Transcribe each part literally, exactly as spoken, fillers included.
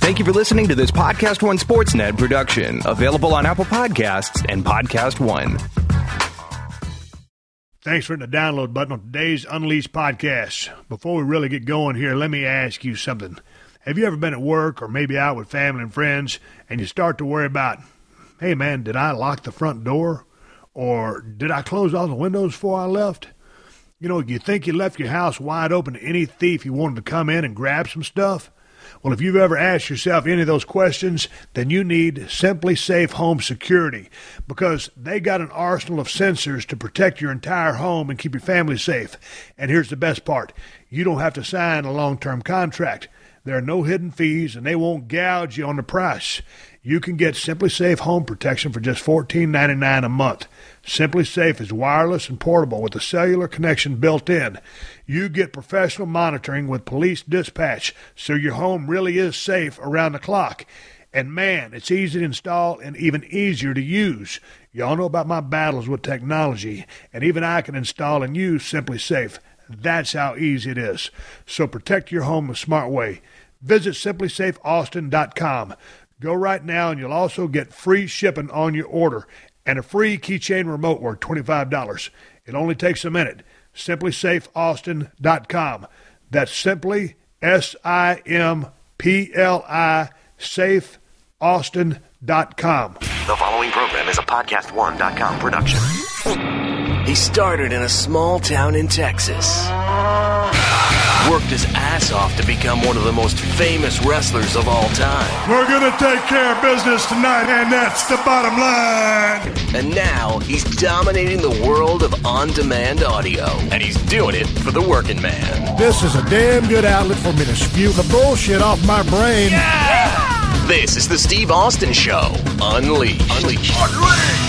Thank you for listening to this Podcast One Sportsnet production, available on Apple Podcasts and Podcast One. Thanks for hitting the download button on today's Unleashed podcast. Before we really get going here, let me ask you something. Have you ever been at work or maybe out with family and friends, and you start to worry about, hey man, did I lock the front door? Or did I close all the windows before I left? You know, you think you left your house wide open to any thief who wanted to come in and grab some stuff? Well, if you've ever asked yourself any of those questions, then you need Simply Safe Home Security, because they got an arsenal of sensors to protect your entire home and keep your family safe. And here's the best part. You don't have to sign a long-term contract. There are no hidden fees, and they won't gouge you on the price. You can get Simply Safe Home Protection for just fourteen ninety-nine a month. Simply Safe is wireless and portable with a cellular connection built in. You get professional monitoring with police dispatch, so your home really is safe around the clock. And man, it's easy to install and even easier to use. Y'all know about my battles with technology, and even I can install and use Simply Safe. That's how easy it is. So protect your home a smart way. Visit simply safe austin dot com. Go right now, and you'll also get free shipping on your order and a free keychain remote worth twenty-five dollars. It only takes a minute. simply safe austin dot com. That's simply, S I M P L I, safe austin dot com. The following program is a podcast one dot com production. He started in a small town in Texas. Worked his ass off to become one of the most famous wrestlers of all time. We're going to take care of business tonight, and that's the bottom line. And now he's dominating the world of on-demand audio. And he's doing it for the working man. This is a damn good outlet for me to spew the bullshit off my brain. Yeah! This is the Steve Austin Show. Unleashed. Unleashed. Unleashed.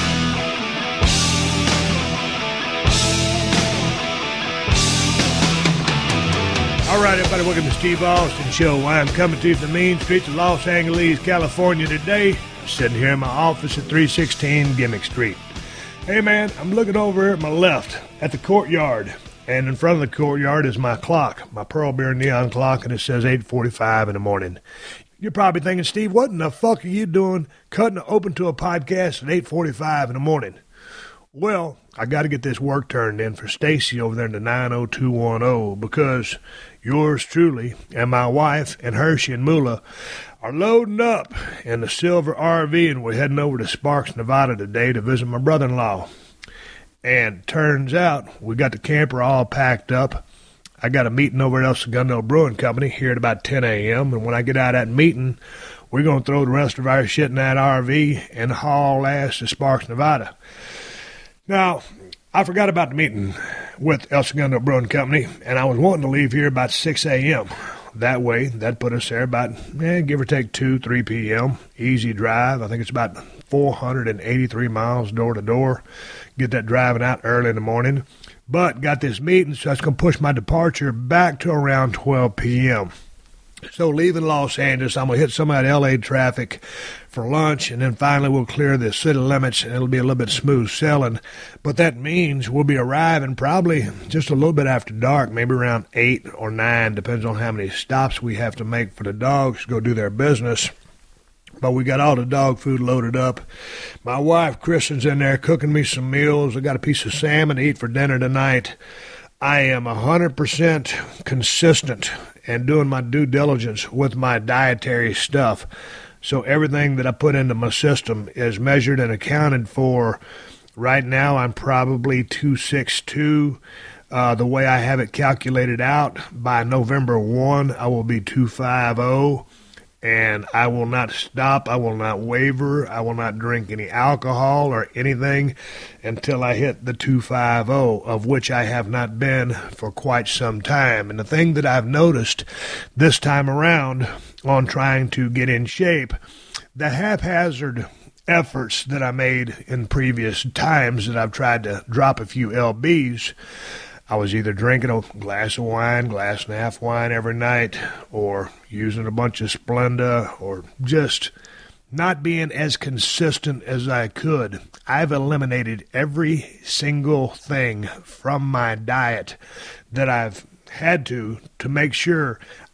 All right, everybody, welcome to the Steve Austin Show. I'm coming to you from the mean streets of Los Angeles, California today. I'm sitting here in my office at three sixteen Gimmick Street. Hey, man, I'm looking over here at my left at the courtyard, and in front of the courtyard is my clock, my Pearl Beer neon clock, and it says eight forty-five in the morning. You're probably thinking, Steve, what in the fuck are you doing cutting open to a podcast at eight forty-five in the morning? Well, I got to get this work turned in for Stacy over there in the nine oh two one oh, because yours truly and my wife and Hershey and Moolah are loading up in the silver R V, and we're heading over to Sparks, Nevada today to visit my brother-in-law. And turns out we got the camper all packed up. I got a meeting over at El Segundo Brewing Company here at about ten a.m., and when I get out of that meeting, we're going to throw the rest of our shit in that R V and haul ass to Sparks, Nevada. Now, I forgot about the meeting with El Segundo Brewing Company, and I was wanting to leave here about six a.m. That way, that put us there about, eh, give or take two, three p.m. Easy drive. I think it's about four hundred eighty-three miles door to door. Get that driving out early in the morning. But got this meeting, so that's going to push my departure back to around twelve p.m. So leaving Los Angeles, I'm going to hit some of that L A traffic for lunch, and then finally we'll clear the city limits, and it'll be a little bit smooth sailing. But that means we'll be arriving probably just a little bit after dark, maybe around eight or nine, depends on how many stops we have to make for the dogs to go do their business. But we got all the dog food loaded up. My wife, Kristen's in there cooking me some meals. I got a piece of salmon to eat for dinner tonight. I am one hundred percent consistent and doing my due diligence with my dietary stuff. So everything that I put into my system is measured and accounted for. Right now, I'm probably two sixty-two. Uh, the way I have it calculated out, by November first, I will be two fifty. And I will not stop. I will not waver. I will not drink any alcohol or anything until I hit the two fifty, of which I have not been for quite some time. And the thing that I've noticed this time around on trying to get in shape, the haphazard efforts that I made in previous times that I've tried to drop a few L Bs, I was either drinking a glass of wine, glass and a half wine every night, or using a bunch of Splenda, or just not being as consistent as I could. I've eliminated every single thing from my diet that I've had to to make sure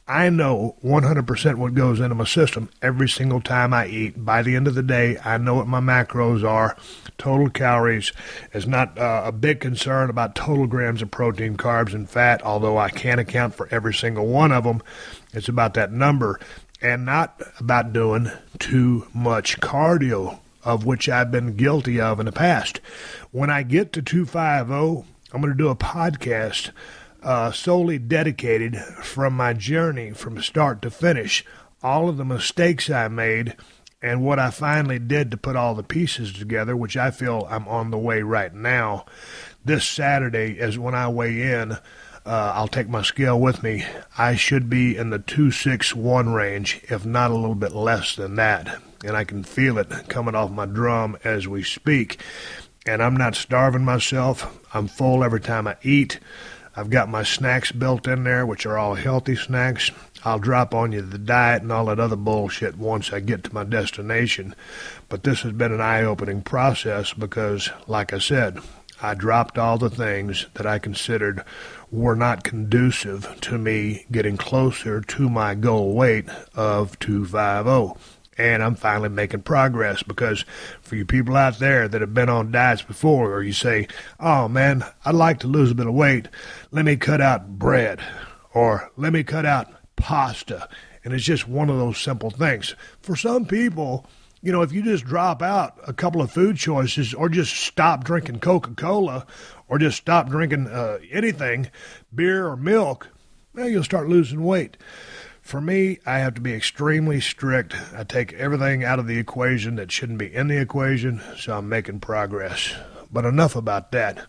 I know one hundred percent what goes into my system every single time I eat. By the end of the day, I know what my macros are. Total calories is not uh, a big concern about total grams of protein, carbs, and fat, although I can't account for every single one of them. It's about that number and not about doing too much cardio, of which I've been guilty of in the past. When I get to two fifty, I'm going to do a podcast uh, solely dedicated from my journey from start to finish, all of the mistakes I made, and what I finally did to put all the pieces together, which I feel I'm on the way right now. This Saturday is when I weigh in. Uh, I'll take my scale with me. I should be in the two sixty-one range, if not a little bit less than that. And I can feel it coming off my drum as we speak. And I'm not starving myself. I'm full every time I eat. I've got my snacks built in there, which are all healthy snacks. I'll drop on you the diet and all that other bullshit once I get to my destination. But this has been an eye-opening process because, like I said, I dropped all the things that I considered were not conducive to me getting closer to my goal weight of two fifty. And I'm finally making progress because for you people out there that have been on diets before, or you say, oh man, I'd like to lose a bit of weight, let me cut out bread, or let me cut out pasta. And it's just one of those simple things. For some people, you know, if you just drop out a couple of food choices or just stop drinking Coca-Cola or just stop drinking uh, anything, beer or milk, well, you'll start losing weight. For me, I have to be extremely strict. I take everything out of the equation that shouldn't be in the equation, so I'm making progress. But enough about that.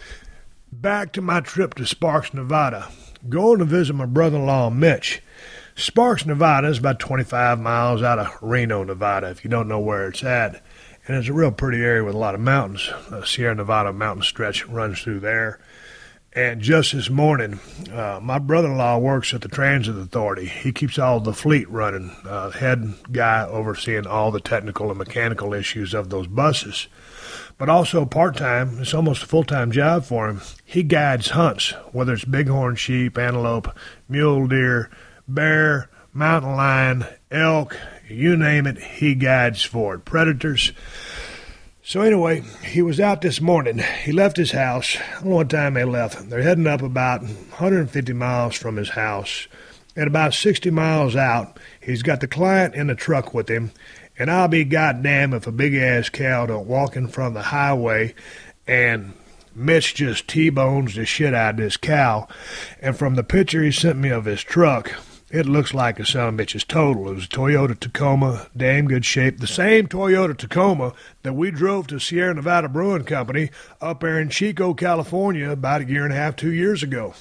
Back to my trip to Sparks, Nevada. Going to visit my brother-in-law, Mitch. Sparks, Nevada is about twenty-five miles out of Reno, Nevada, if you don't know where it's at. And it's a real pretty area with a lot of mountains. The Sierra Nevada mountain stretch runs through there. And just this morning, uh, my brother-in-law works at the Transit Authority. He keeps all the fleet running, uh, head guy overseeing all the technical and mechanical issues of those buses. But also part-time, it's almost a full-time job for him. He guides hunts, whether it's bighorn sheep, antelope, mule deer, bear, mountain lion, elk, you name it, he guides for it. Predators. So anyway, he was out this morning. He left his house. I don't know what time they left. They're heading up about one hundred fifty miles from his house. At about sixty miles out, he's got the client in the truck with him. And I'll be goddamn if a big-ass cow don't walk in front of the highway and Mitch just T-bones the shit out of this cow. And from the picture he sent me of his truck, it looks like a son of a bitch's total. It was a Toyota Tacoma, damn good shape. The same Toyota Tacoma that we drove to Sierra Nevada Brewing Company up there in Chico, California about a year and a half, two years ago.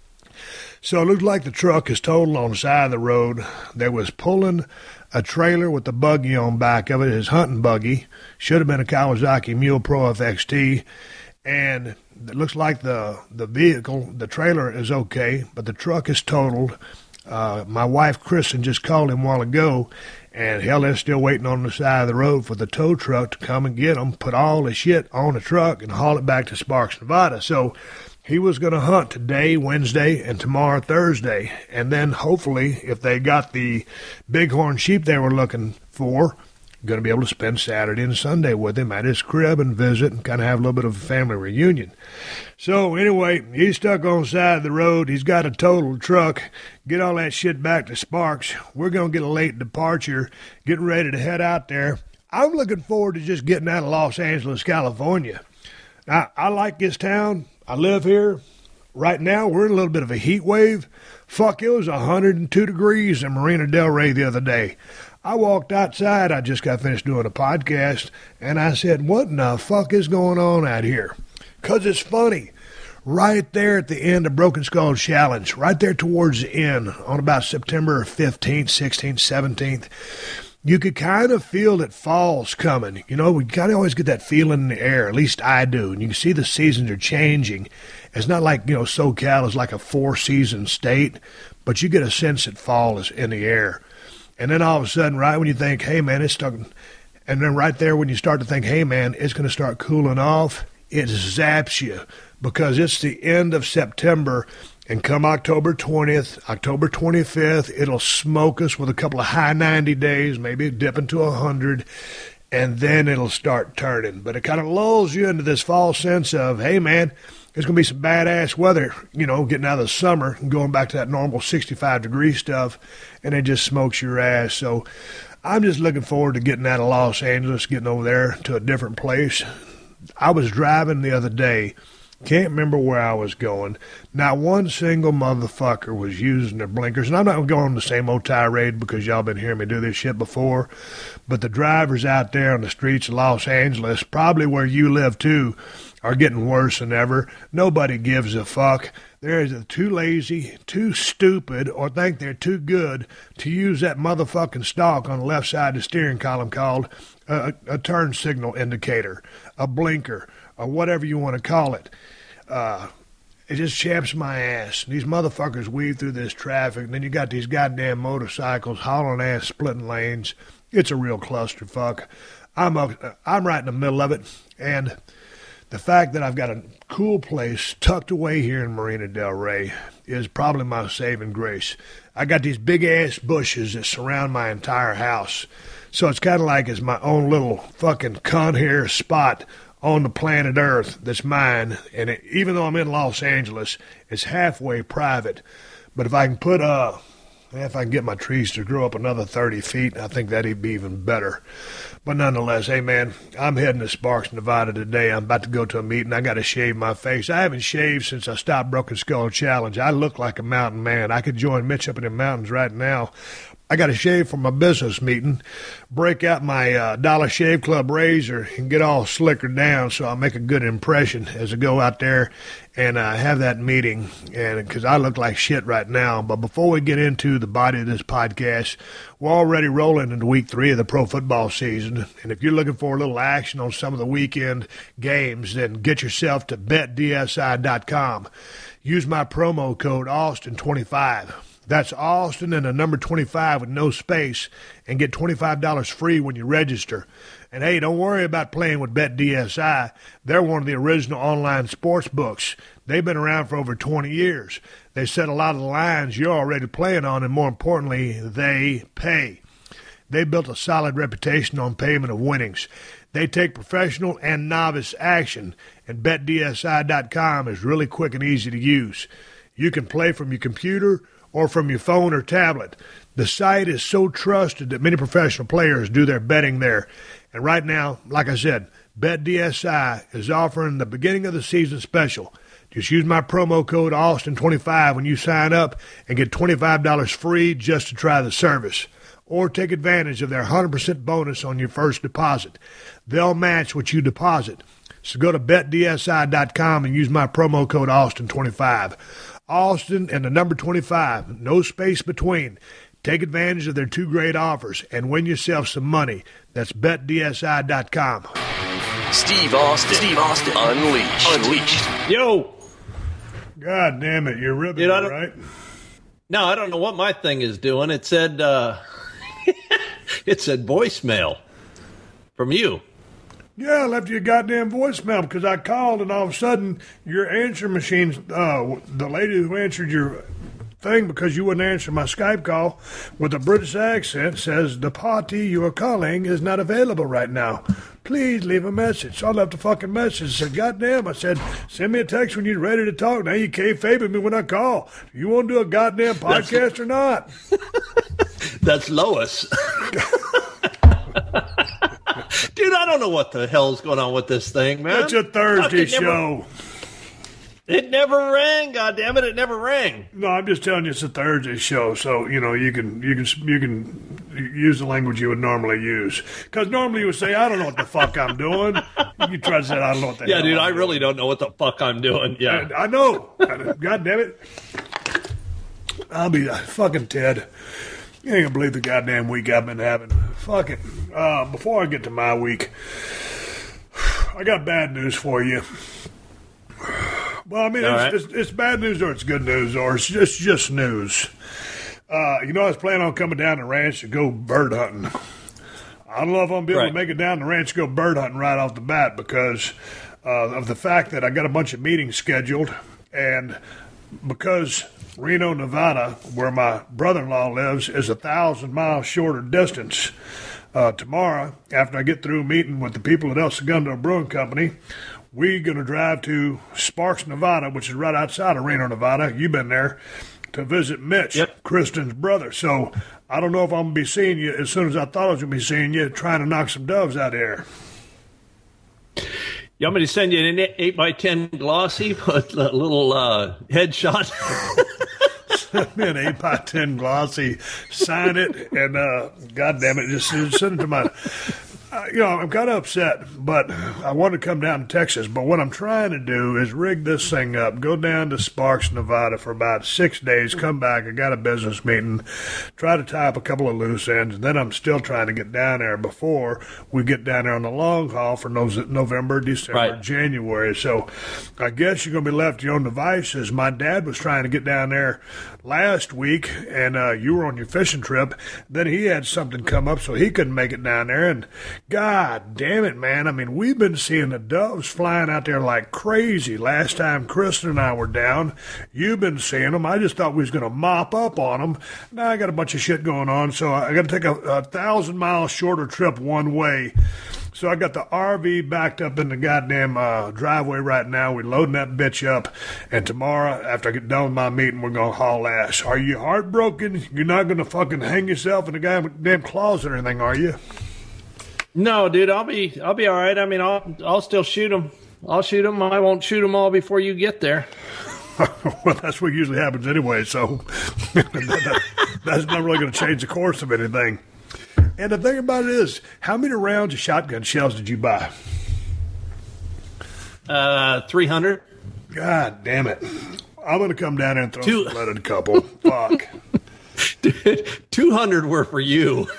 So it looked like the truck is totaled on the side of the road. There was pulling a trailer with the buggy on back of it, his hunting buggy. Should have been a Kawasaki Mule Pro F X T. And it looks like the, the vehicle, the trailer is okay, but the truck is totaled. Uh, my wife, Kristen, just called him a while ago, and hell, they're still waiting on the side of the road for the tow truck to come and get them, put all the shit on the truck, and haul it back to Sparks, Nevada. So he was going to hunt today, Wednesday, and tomorrow, Thursday. And then hopefully, if they got the bighorn sheep they were looking for, going to be able to spend Saturday and Sunday with him at his crib and visit and kind of have a little bit of a family reunion. So anyway, he's stuck on the side of the road. He's got a total truck. Get all that shit back to Sparks. We're going to get a late departure, getting ready to head out there. I'm looking forward to just getting out of Los Angeles, California. Now, I like this town. I live here. Right now, we're in a little bit of a heat wave. Fuck, it was one hundred two degrees in Marina Del Rey the other day. I walked outside. I just got finished doing a podcast, and I said, what in the fuck is going on out here? Because it's funny. Right there at the end of Broken Skull Challenge, right there towards the end, on about September fifteenth, sixteenth, seventeenth, you could kind of feel that fall's coming. You know, we kind of always get that feeling in the air. At least I do. And you can see the seasons are changing. It's not like, you know, SoCal is like a four-season state, but you get a sense that fall is in the air. And then all of a sudden, right when you think, hey, man, it's stuck, and then right there when you start to think, hey, man, it's going to start cooling off, it zaps you because it's the end of September And come October twentieth, October twenty-fifth, it'll smoke us with a couple of high ninety days, maybe dip into one hundred, and then it'll start turning. But it kind of lulls you into this false sense of, hey, man, there's going to be some badass weather, you know, getting out of the summer and going back to that normal sixty-five degree stuff, and it just smokes your ass. So I'm just looking forward to getting out of Los Angeles, getting over there to a different place. I was driving the other day. Can't remember where I was going. Not one single motherfucker was using their blinkers. And I'm not going on the same old tirade because y'all been hearing me do this shit before. But the drivers out there on the streets of Los Angeles, probably where you live too, are getting worse than ever. Nobody gives a fuck. They're either too lazy, too stupid, or think they're too good to use that motherfucking stalk on the left side of the steering column called a, a turn signal indicator, a blinker, or whatever you want to call it. Uh, it just chaps my ass. These motherfuckers weave through this traffic, and then you got these goddamn motorcycles hauling ass, splitting lanes. It's a real clusterfuck. I'm a, I'm right in the middle of it, and the fact that I've got a cool place tucked away here in Marina Del Rey is probably my saving grace. I got these big-ass bushes that surround my entire house, so it's kind of like it's my own little fucking cunt here spot on the planet Earth that's mine, and it, even though I'm in Los Angeles, it's halfway private. But if I can put, uh, if I can get my trees to grow up another thirty feet, I think that'd be even better. But nonetheless, hey man, I'm heading to Sparks, Nevada today. I'm about to go to a meeting. I got to shave my face. I haven't shaved since I stopped Broken Skull Challenge. I look like a mountain man. I could join Mitch up in the mountains right now. I got to shave for my business meeting, break out my uh, Dollar Shave Club razor and get all slickered down so I'll make a good impression as I go out there and uh, have that meeting, and because I look like shit right now. But before we get into the body of this podcast, we're already rolling into week three of the pro football season, and if you're looking for a little action on some of the weekend games, then get yourself to bet D S I dot com. Use my promo code Austin twenty-five. That's Austin and the number twenty-five with no space, and get twenty-five dollars free when you register. And hey, don't worry about playing with Bet D S I. They're one of the original online sports books. They've been around for over twenty years. They set a lot of the lines you're already playing on, and more importantly, they pay. They built a solid reputation on payment of winnings. They take professional and novice action, and Bet D S I dot com is really quick and easy to use. You can play from your computer or from your phone or tablet. The site is so trusted that many professional players do their betting there. And right now, like I said, Bet D S I is offering the beginning of the season special. Just use my promo code Austin twenty-five when you sign up and get twenty-five dollars free just to try the service. Or take advantage of their one hundred percent bonus on your first deposit. They'll match what you deposit. So go to Bet D S I dot com and use my promo code Austin twenty-five. Austin and the number twenty-five, no space between. Take advantage of their two great offers and win yourself some money. That's Bet D S I dot com. Steve Austin. Steve Austin. Unleashed. Unleashed. Yo. God damn it, you're ripping Dude, me, I don't- right? No, I don't know what my thing is doing. It said, uh, it said voicemail from you. Yeah, I left you a goddamn voicemail because I called, and all of a sudden your answer machine, uh, the lady who answered your thing because you wouldn't answer my Skype call with a British accent, says the party you are calling is not available right now. Please leave a message. So I left a fucking message. I said, goddamn, I said, send me a text when you're ready to talk. Now you kayfabing me when I call. You want to do a goddamn podcast That's... or not? That's Lois. Dude, I don't know what the hell's going on with this thing, man. That's a Thursday Fuck, it never- show. It never rang, goddammit, it never rang. No, I'm just telling you it's a Thursday show, so you know you can you can you can use the language you would normally use. Because normally you would say, "I don't know what the fuck I'm doing." You try to say, "I don't know what the Yeah, hell dude, I'm I doing." really don't know what the fuck I'm doing. Yeah. I, I know. God damn it! I'll be fucking Ted. You ain't gonna believe the goddamn week I've been having. Fuck it. Uh, before I get to my week, I got bad news for you. Well, I mean, it's, right. it's, it's bad news or it's good news or it's just, just news. Uh, you know, I was planning on coming down the ranch to go bird hunting. I don't know if I'm going to be able Right. to make it down the ranch to go bird hunting right off the bat because uh, of the fact that I got a bunch of meetings scheduled and because Reno, Nevada, where my brother-in-law lives, is a thousand miles shorter distance. Uh, tomorrow, after I get through meeting with the people at El Segundo Brewing Company, we're going to drive to Sparks, Nevada, which is right outside of Reno, Nevada. You've been there, to visit Mitch, yep. Kristen's brother. So I don't know if I'm going to be seeing you as soon as I thought I was going to be seeing you, trying to knock some doves out of there. You want me to send you an eight by ten glossy, put a little uh, headshot? Send me an eight by ten glossy, sign it, and uh, God damn it, just send it to my... Uh, you know, I'm kind of upset, but I want to come down to Texas. But what I'm trying to do is rig this thing up, go down to Sparks, Nevada for about six days, come back. I got a business meeting, try to tie up a couple of loose ends, and then I'm still trying to get down there before we get down there on the long haul for November, December, right. January. So I guess you're going to be left to your own devices. My dad was trying to get down there last week, and uh, you were on your fishing trip. Then he had something come up, so he couldn't make it down there, and God damn it, man. I mean, we've been seeing the doves flying out there like crazy. Last time Kristen and I were down, you've been seeing them. I just thought we was going to mop up on them. Now I got a bunch of shit going on, so I got to take a, a thousand mile shorter trip one way. So I got the R V backed up in the goddamn uh, driveway right now. We're loading that bitch up. And tomorrow, after I get done with my meeting, we're going to haul ass. Are you heartbroken? You're not going to fucking hang yourself in the goddamn closet or anything, are you? No, dude, I'll be I'll be all right. I mean, I'll I'll still shoot them. I'll shoot them. I won't shoot them all before you get there. Well, that's what usually happens anyway. So that, that's not really going to change the course of anything. And the thing about it is, how many rounds of shotgun shells did you buy? Uh, three hundred. God damn it! I'm going to come down there and throw Two. some lead at a couple. Fuck. Two hundred were for you.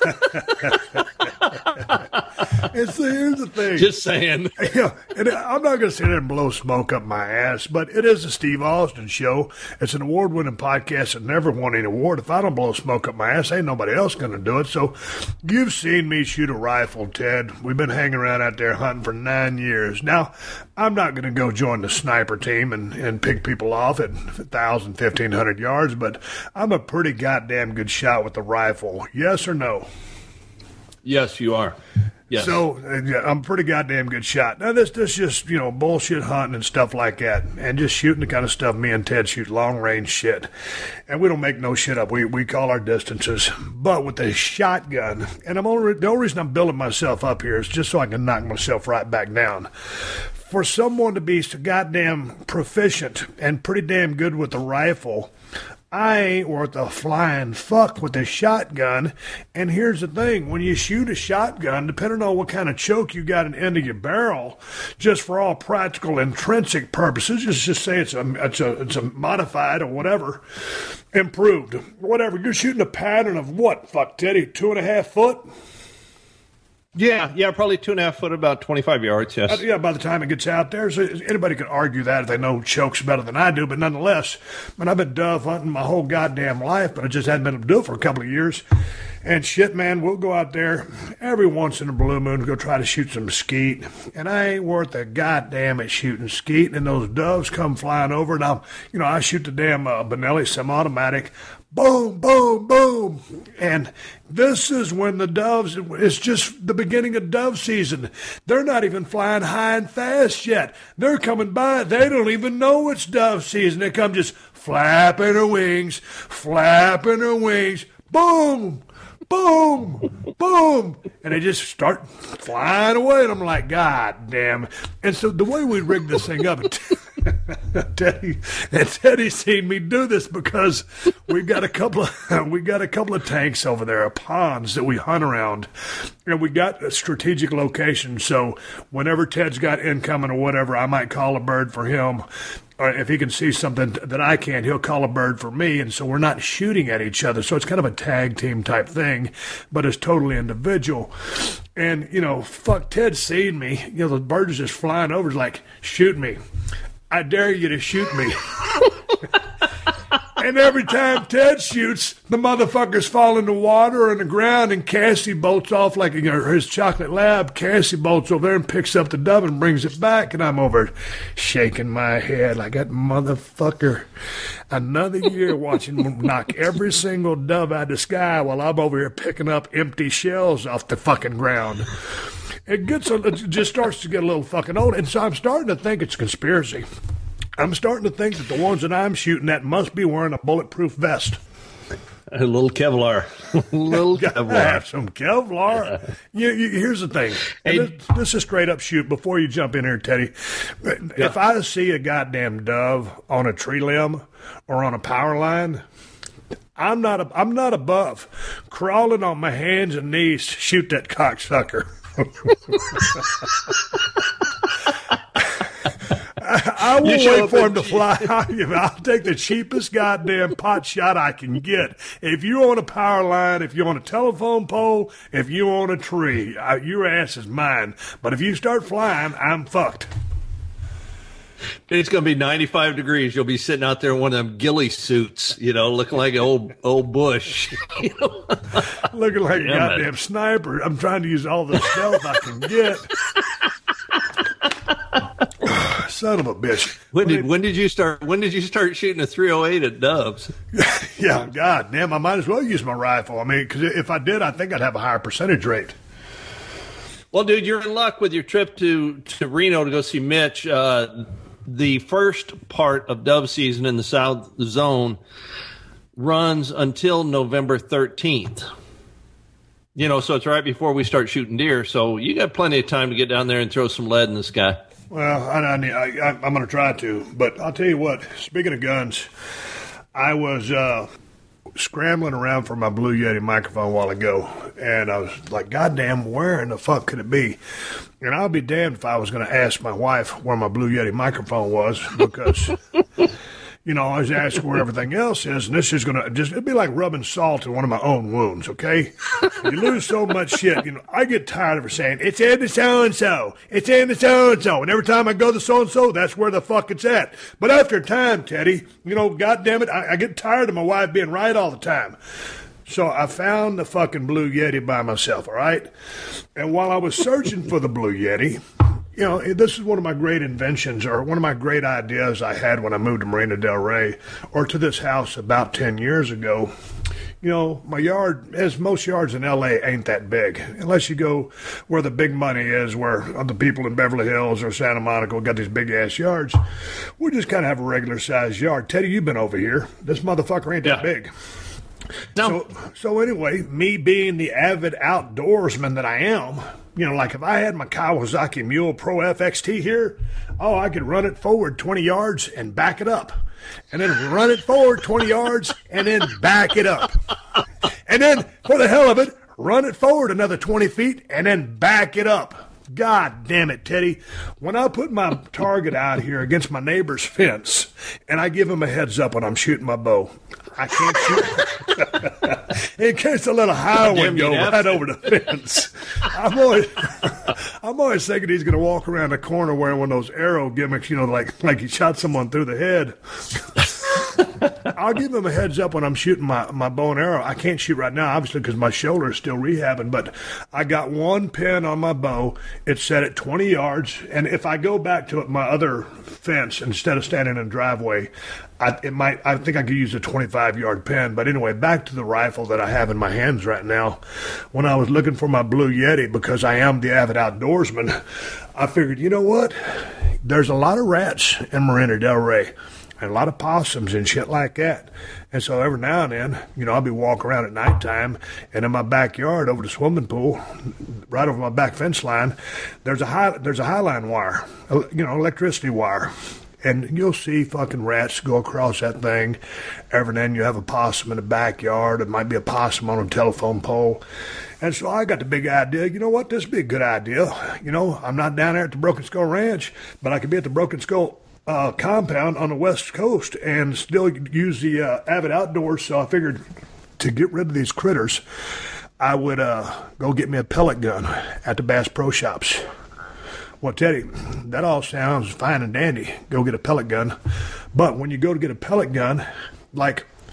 And so here's the thing. Just saying. Yeah, and I'm not going to sit there and blow smoke up my ass, but it is a Steve Austin show. It's an award-winning podcast that never won any award. If I don't blow smoke up my ass, ain't nobody else going to do it. So you've seen me shoot a rifle, Ted. We've been hanging around out there hunting for nine years. Now, I'm not going to go join the sniper team and, and pick people off at one thousand, fifteen hundred yards, but I'm a pretty goddamn good shot with the rifle. Yes or no? Yes, you are. Yes. So uh, yeah, I'm a pretty goddamn good shot. Now, this this just, you know, bullshit hunting and stuff like that, and just shooting the kind of stuff me and Ted shoot, long-range shit. And we don't make no shit up. We we call our distances. But with the shotgun, and I'm only, the only reason I'm building myself up here is just so I can knock myself right back down. For someone to be so goddamn proficient and pretty damn good with the rifle, I ain't worth a flying fuck with a shotgun. And here's the thing. When you shoot a shotgun, depending on what kind of choke you got in the end of your barrel, just for all practical intrinsic purposes, just, just say it's a, it's a it's a modified or whatever, improved, whatever. You're shooting a pattern of what, fuck, Teddy, two and a half foot? Yeah, yeah, probably two and a half foot, about twenty-five yards, yes. Uh, yeah, by the time it gets out there. So anybody could argue that if they know chokes better than I do, but nonetheless, I mean, I've been dove hunting my whole goddamn life, but I just hadn't been able to do it for a couple of years. And shit, man, we'll go out there every once in a blue moon to go try to shoot some skeet. And I ain't worth a goddamn at shooting skeet. And those doves come flying over, and I'm, you know, I shoot the damn uh, Benelli semi-automatic. Boom, boom, boom. And this is when the doves, it's just the beginning of dove season. They're not even flying high and fast yet. They're coming by. They don't even know it's dove season. They come just flapping their wings, flapping their wings. Boom, boom, boom. And they just start flying away. And I'm like, God damn. And so the way we rigged this thing up, Teddy and Teddy's seen me do this because we got a couple of we got a couple of tanks over there, ponds that we hunt around, and we got a strategic location. So whenever Ted's got incoming or whatever, I might call a bird for him. Or if he can see something that I can't, he'll call a bird for me, and so we're not shooting at each other. So it's kind of a tag team type thing, but it's totally individual. And, you know, fuck, Ted's seen me. You know, the bird is just flying over. It's like, shoot me. I dare you to shoot me. And every time Ted shoots, the motherfuckers fall in the water or in the ground, and Cassie bolts off like, you know, his chocolate lab. Cassie bolts over there and picks up the dove and brings it back, and I'm over shaking my head like that motherfucker. Another year watching him knock every single dove out of the sky while I'm over here picking up empty shells off the fucking ground. It gets, a, it just starts to get a little fucking old, and so I'm starting to think it's a conspiracy. I'm starting to think that the ones that I'm shooting at must be wearing a bulletproof vest. A little Kevlar. A little Kevlar. Have some Kevlar. you, you, here's the thing. Hey, this, this is straight up shoot. Before you jump in here, Teddy, yeah. If I see a goddamn dove on a tree limb or on a power line, I'm not. A, I'm not above crawling on my hands and knees to shoot that cocksucker. I, I will wait for him to fly. I'll take the cheapest goddamn pot shot I can get. If you're on a power line, if you're on a telephone pole, if you're on a tree, I, your ass is mine. But if you start flying, I'm fucked. It's going to be ninety-five degrees. You'll be sitting out there in one of them ghillie suits, you know, looking like an old old bush. You know? Looking like a Damn goddamn it. sniper. I'm trying to use all the stealth I can get. Son of a bitch. When did when did you start when did you start shooting a three oh eight at doves? Yeah, God damn, I might as well use my rifle. I mean, because if I did, I think I'd have a higher percentage rate. Well, dude, you're in luck with your trip to, to Reno to go see Mitch. Uh, the first part of dove season in the South Zone runs until November thirteenth. You know, so it's right before we start shooting deer. So you got plenty of time to get down there and throw some lead in the sky. Well, I, I, I, I'm going to try to, but I'll tell you what, speaking of guns, I was uh, scrambling around for my Blue Yeti microphone a while ago, and I was like, goddamn, where in the fuck could it be? And I'll be damned if I was going to ask my wife where my Blue Yeti microphone was, because... You know, I was asking where everything else is, and this is going to just, it'd be like rubbing salt in one of my own wounds, okay? You lose so much shit. You know, I get tired of her saying, it's in the so-and-so, it's in the so-and-so, and every time I go to so-and-so, that's where the fuck it's at. But after a time, Teddy, you know, goddamn it, I, I get tired of my wife being right all the time. So I found the fucking Blue Yeti by myself, all right? And while I was searching for the Blue Yeti, you know, this is one of my great inventions, or one of my great ideas I had when I moved to Marina del Rey, or to this house about ten years ago. You know, my yard, as most yards in L A, ain't that big. Unless you go where the big money is, where the people in Beverly Hills or Santa Monica got these big-ass yards. We just kind of have a regular-sized yard. Teddy, you've been over here. This motherfucker ain't that Yeah. big. No. So, so anyway, me being the avid outdoorsman that I am, you know, like if I had my Kawasaki Mule Pro F X T here, oh, I could run it forward twenty yards and back it up. And then run it forward twenty yards and then back it up. And then, for the hell of it, run it forward another twenty feet and then back it up. God damn it, Teddy. When I put my target out here against my neighbor's fence and I give him a heads up when I'm shooting my bow, I can't shoot. In case I let a highway go right over the fence. I'm always, I'm always thinking he's going to walk around the corner wearing one of those arrow gimmicks, you know, like, like he shot someone through the head. I'll give him a heads up when I'm shooting my, my bow and arrow. I can't shoot right now, obviously, because my shoulder is still rehabbing, but I got one pin on my bow. It's set at twenty yards, and if I go back to my other fence instead of standing in a driveway, I, it might. I think I could use a twenty-five yard pin. But anyway, back to the rifle that I have in my hands right now. When I was looking for my Blue Yeti, because I am the avid outdoorsman, I figured, you know what? There's a lot of rats in Marina del Rey. And a lot of possums and shit like that. And so every now and then, you know, I'll be walking around at nighttime, and in my backyard over the swimming pool, right over my back fence line, there's a high there's a highline wire, you know, electricity wire. And you'll see fucking rats go across that thing. Every now and then you have a possum in the backyard. It might be a possum on a telephone pole. And so I got the big idea, you know what, this would be a good idea. You know, I'm not down there at the Broken Skull Ranch, but I could be at the Broken Skull Uh, compound on the West Coast and still use the uh, Avid Outdoors. So I figured to get rid of these critters, I would uh, go get me a pellet gun at the Bass Pro Shops. Well, Teddy, that all sounds fine and dandy. Go get a pellet gun. But when you go to get a pellet gun, like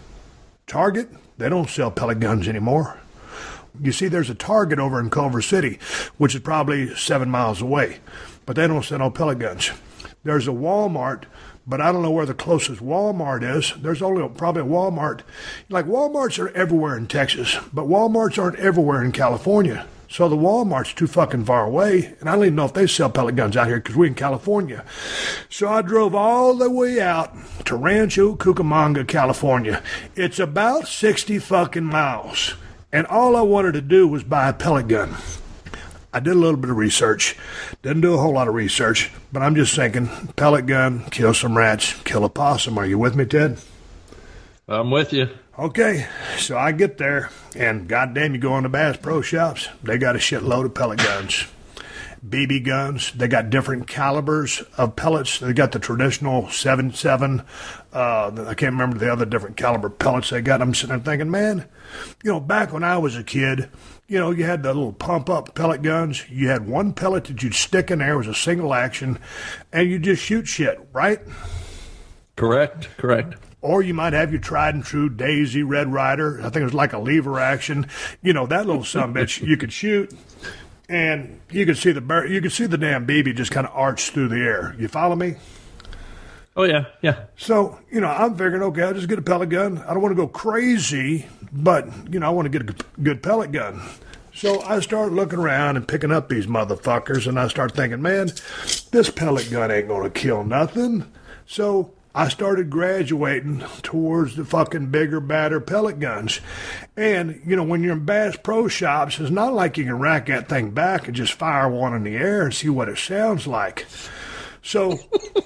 Target, they don't sell pellet guns anymore. You see, there's a Target over in Culver City, which is probably seven miles away, but they don't sell no pellet guns. There's a Walmart, but I don't know where the closest Walmart is. There's only probably a Walmart. Like, Walmarts are everywhere in Texas, but Walmarts aren't everywhere in California. So the Walmart's too fucking far away, and I don't even know if they sell pellet guns out here because we're in California. So I drove all the way out to Rancho Cucamonga, California. It's about sixty fucking miles, and all I wanted to do was buy a pellet gun. I did a little bit of research. Didn't do a whole lot of research, but I'm just thinking, pellet gun, kill some rats, kill a possum. Are you with me, Ted? I'm with you. Okay, so I get there, and goddamn, you go in the Bass Pro Shops, they got a shitload of pellet guns. B B guns, they got different calibers of pellets. They got the traditional seven seven. Uh, I can't remember the other different caliber pellets they got. I'm sitting there thinking, man, you know, back when I was a kid, you know, you had the little pump-up pellet guns. You had one pellet that you'd stick in there. It was a single action, and you just shoot shit, right? Correct, correct. Or you might have your tried and true Daisy Red Ryder. I think it was like a lever action. You know, that little sumbitch you could shoot, and you could see the bar- you could see the damn B B just kind of arch through the air. You follow me? Oh, yeah, yeah. So, you know, I'm figuring, okay, I'll just get a pellet gun. I don't want to go crazy, but, you know, I want to get a good pellet gun. So I start looking around and picking up these motherfuckers, and I start thinking, man, this pellet gun ain't going to kill nothing. So I started graduating towards the fucking bigger, badder pellet guns. And, you know, when you're in Bass Pro Shops, it's not like you can rack that thing back and just fire one in the air and see what it sounds like. So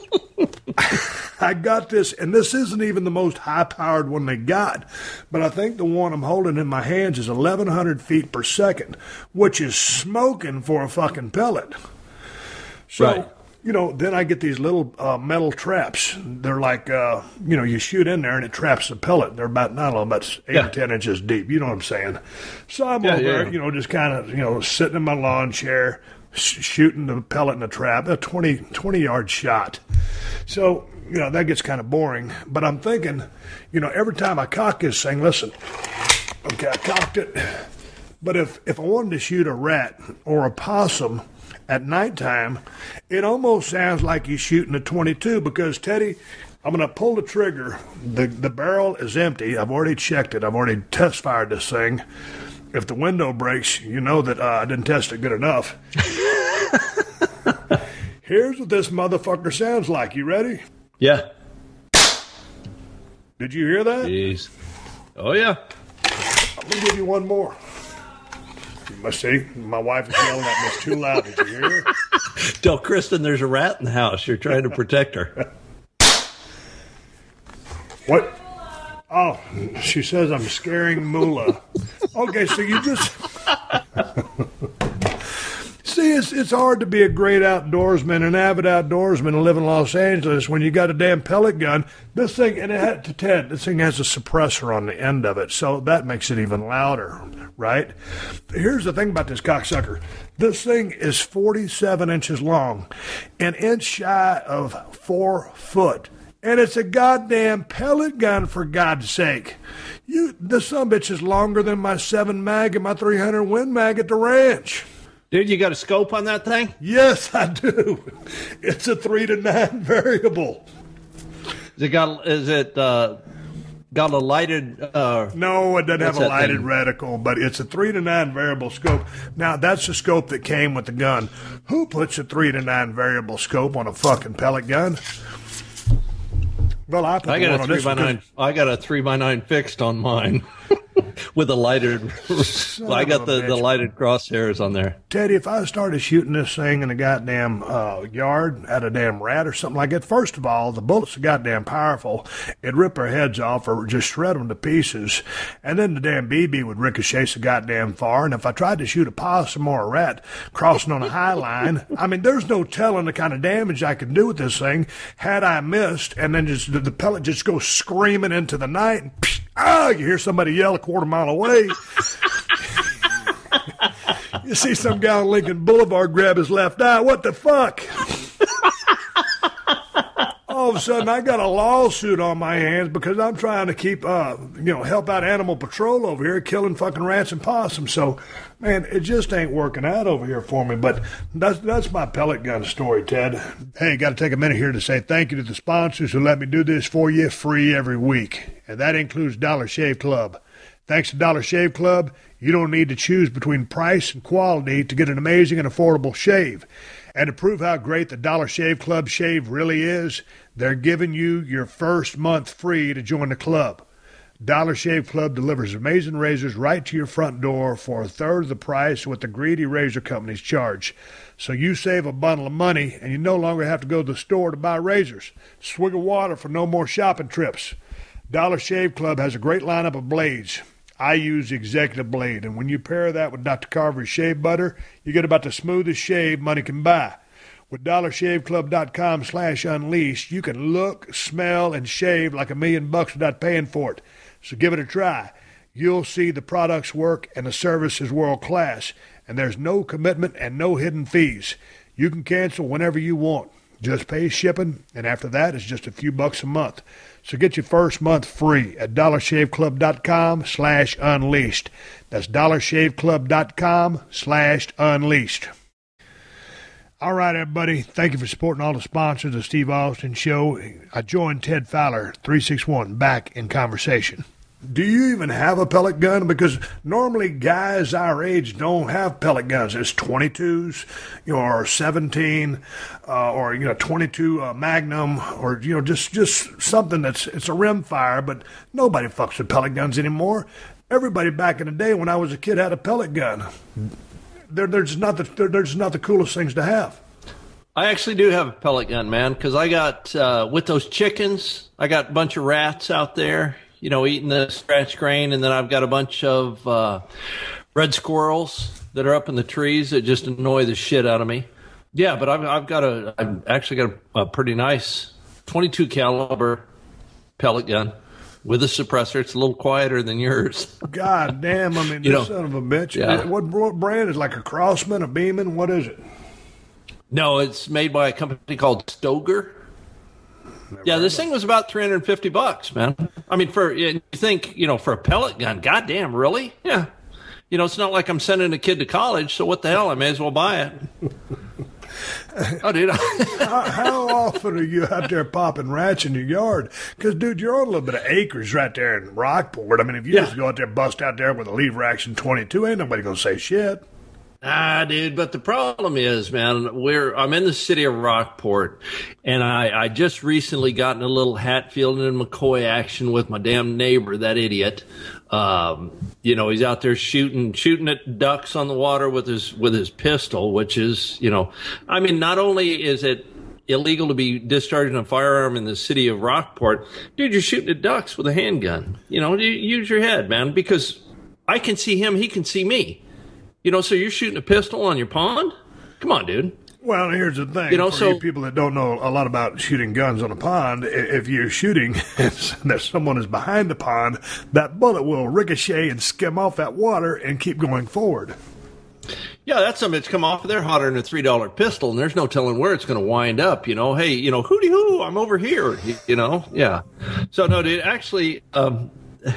I got this, and this isn't even the most high-powered one they got, but I think the one I'm holding in my hands is eleven hundred feet per second, which is smoking for a fucking pellet. So, right. You know, then I get these little uh, metal traps. They're like, uh, you know, you shoot in there and it traps the pellet. They're about, I don't know, about eight yeah. or ten inches deep. You know what I'm saying? So I'm yeah, over there, yeah. you know, just kind of, you know, sitting in my lawn chair, sh- shooting the pellet in the trap, a twenty, twenty-yard shot. So, you know, that gets kind of boring. But I'm thinking, you know, every time I cock this thing, listen, okay, I cocked it. But if, if I wanted to shoot a rat or a possum at nighttime, it almost sounds like you're shooting a twenty-two because, Teddy, I'm going to pull the trigger. The the barrel is empty. I've already checked it. I've already test fired this thing. If the window breaks, you know that uh, I didn't test it good enough. Here's what this motherfucker sounds like. You ready? Yeah. Did you hear that? Jeez. Oh, yeah. I'm going to give you one more. You must see, my wife is yelling at me. It's too loud. Did you hear her? Tell Kristen there's a rat in the house. You're trying to protect her. What? Oh, she says I'm scaring Moolah. Okay, so you just... See, it's, it's hard to be a great outdoorsman, an avid outdoorsman, and live in Los Angeles when you got a damn pellet gun. This thing, and it had to Ted, this thing has a suppressor on the end of it, so that makes it even louder, right? Here's the thing about this cocksucker. This thing is forty-seven inches long, an inch shy of four foot. And it's a goddamn pellet gun, for God's sake. You, this sumbitch is longer than my seven mag and my three hundred Win Mag at the ranch. Dude, you got a scope on that thing? Yes, I do. It's a three to nine variable. Is it got? Is it uh, got a lighted? Uh, no, it doesn't have a lighted thing? reticle, but it's a three to nine variable scope. Now, that's the scope that came with the gun. Who puts a three to nine variable scope on a fucking pellet gun? Well, I put I got one a on three this by one nine. I got a three by nine fixed on mine with a lighted. I got the, the lighted crosshairs on there. Teddy, if I started shooting this thing in a goddamn uh, yard at a damn rat or something like that, first of all, the bullets are goddamn powerful. It'd rip their heads off or just shred them to pieces. And then the damn B B would ricochet so goddamn far. And if I tried to shoot a possum or a rat crossing on a high line, I mean, there's no telling the kind of damage I could do with this thing had I missed. And then just the, the pellet just goes screaming into the night. And, psh, ah, you hear somebody yell a quarter mile away. You see some guy on Lincoln Boulevard grab his left eye. What the fuck? Oh, all of a sudden I got a lawsuit on my hands because I'm trying to keep, uh, you know, help out Animal Patrol over here, killing fucking rats and possums. So, man, it just ain't working out over here for me. But that's that's my pellet gun story, Ted. Hey, got to take a minute here to say thank you to the sponsors who let me do this for you free every week, and that includes Dollar Shave Club. Thanks to Dollar Shave Club, you don't need to choose between price and quality to get an amazing and affordable shave. And to prove how great the Dollar Shave Club shave really is, they're giving you your first month free to join the club. Dollar Shave Club delivers amazing razors right to your front door for a third of the price what the greedy razor companies charge. So you save a bundle of money, and you no longer have to go to the store to buy razors. Swig of water for no more shopping trips. Dollar Shave Club has a great lineup of blades. I use the Executive Blade, and when you pair that with Doctor Carver's shave butter, you get about the smoothest shave money can buy. With dollar shave club dot com slash unleashed, you can look, smell, and shave like a million bucks without paying for it. So give it a try. You'll see the products work, and the service is world class, and there's no commitment and no hidden fees. You can cancel whenever you want. Just pay shipping, and after that, it's just a few bucks a month. So get your first month free at dollar shave club dot com slash unleashed. That's dollar shave club dot com slash unleashed. All right, everybody. Thank you for supporting all the sponsors of the Steve Austin Show. I joined Ted Fowler, three six one, back in conversation. Do you even have a pellet gun? Because normally guys our age don't have pellet guns. It's twenty-twos, you know, or seventeen, uh, or, you know, twenty-two uh, Magnum, or, you know, just, just something that's, it's a rimfire, but nobody fucks with pellet guns anymore. Everybody back in the day when I was a kid had a pellet gun. They're, they're, just not the, they're, they're just not the coolest things to have. I actually do have a pellet gun, man, because I got, uh, with those chickens, I got a bunch of rats out there, you know, eating the scratch grain, and then I've got a bunch of uh, red squirrels that are up in the trees that just annoy the shit out of me. Yeah, but I've, I've got a, I've actually got a, a pretty nice twenty-two caliber pellet gun with a suppressor. It's a little quieter than yours. God damn, I mean, you this know, son of a bitch. Yeah. What, what brand is like a Crossman, a Beeman? What is it? No, it's made by a company called Stoger. Never Yeah, this heard thing was about three hundred fifty bucks, man. I mean, for you think, you know, for a pellet gun, goddamn, really? Yeah. You know, it's not like I'm sending a kid to college, so what the hell? I may as well buy it. Oh, dude. how, how often are you out there popping rats in your yard? Because, dude, you're on a little bit of acres right there in Rockport. I mean, if you Yeah. just go out there, bust out there with a lever action twenty-two, ain't nobody going to say shit. Ah, dude, but the problem is, man, we're I'm in the city of Rockport, and I, I just recently got in a little Hatfield and McCoy action with my damn neighbor, that idiot. Um, you know, he's out there shooting shooting at ducks on the water with his with his pistol, which is, you know, I mean, not only is it illegal to be discharging a firearm in the city of Rockport, dude, you're shooting at ducks with a handgun. You know, you, use your head, man, because I can see him, he can see me. You know, so you're shooting a pistol on your pond? Come on, dude. Well, here's the thing. You know, for so- you people that don't know a lot about shooting guns on a pond, i- if you're shooting and that someone is behind the pond, that bullet will ricochet and skim off that water and keep going forward. Yeah, that's something that's come off of there hotter than a three dollar pistol, and there's no telling where it's going to wind up, you know. Hey, you know, hooty hoo, I'm over here, you, you know. Yeah. So, no, dude, actually, um,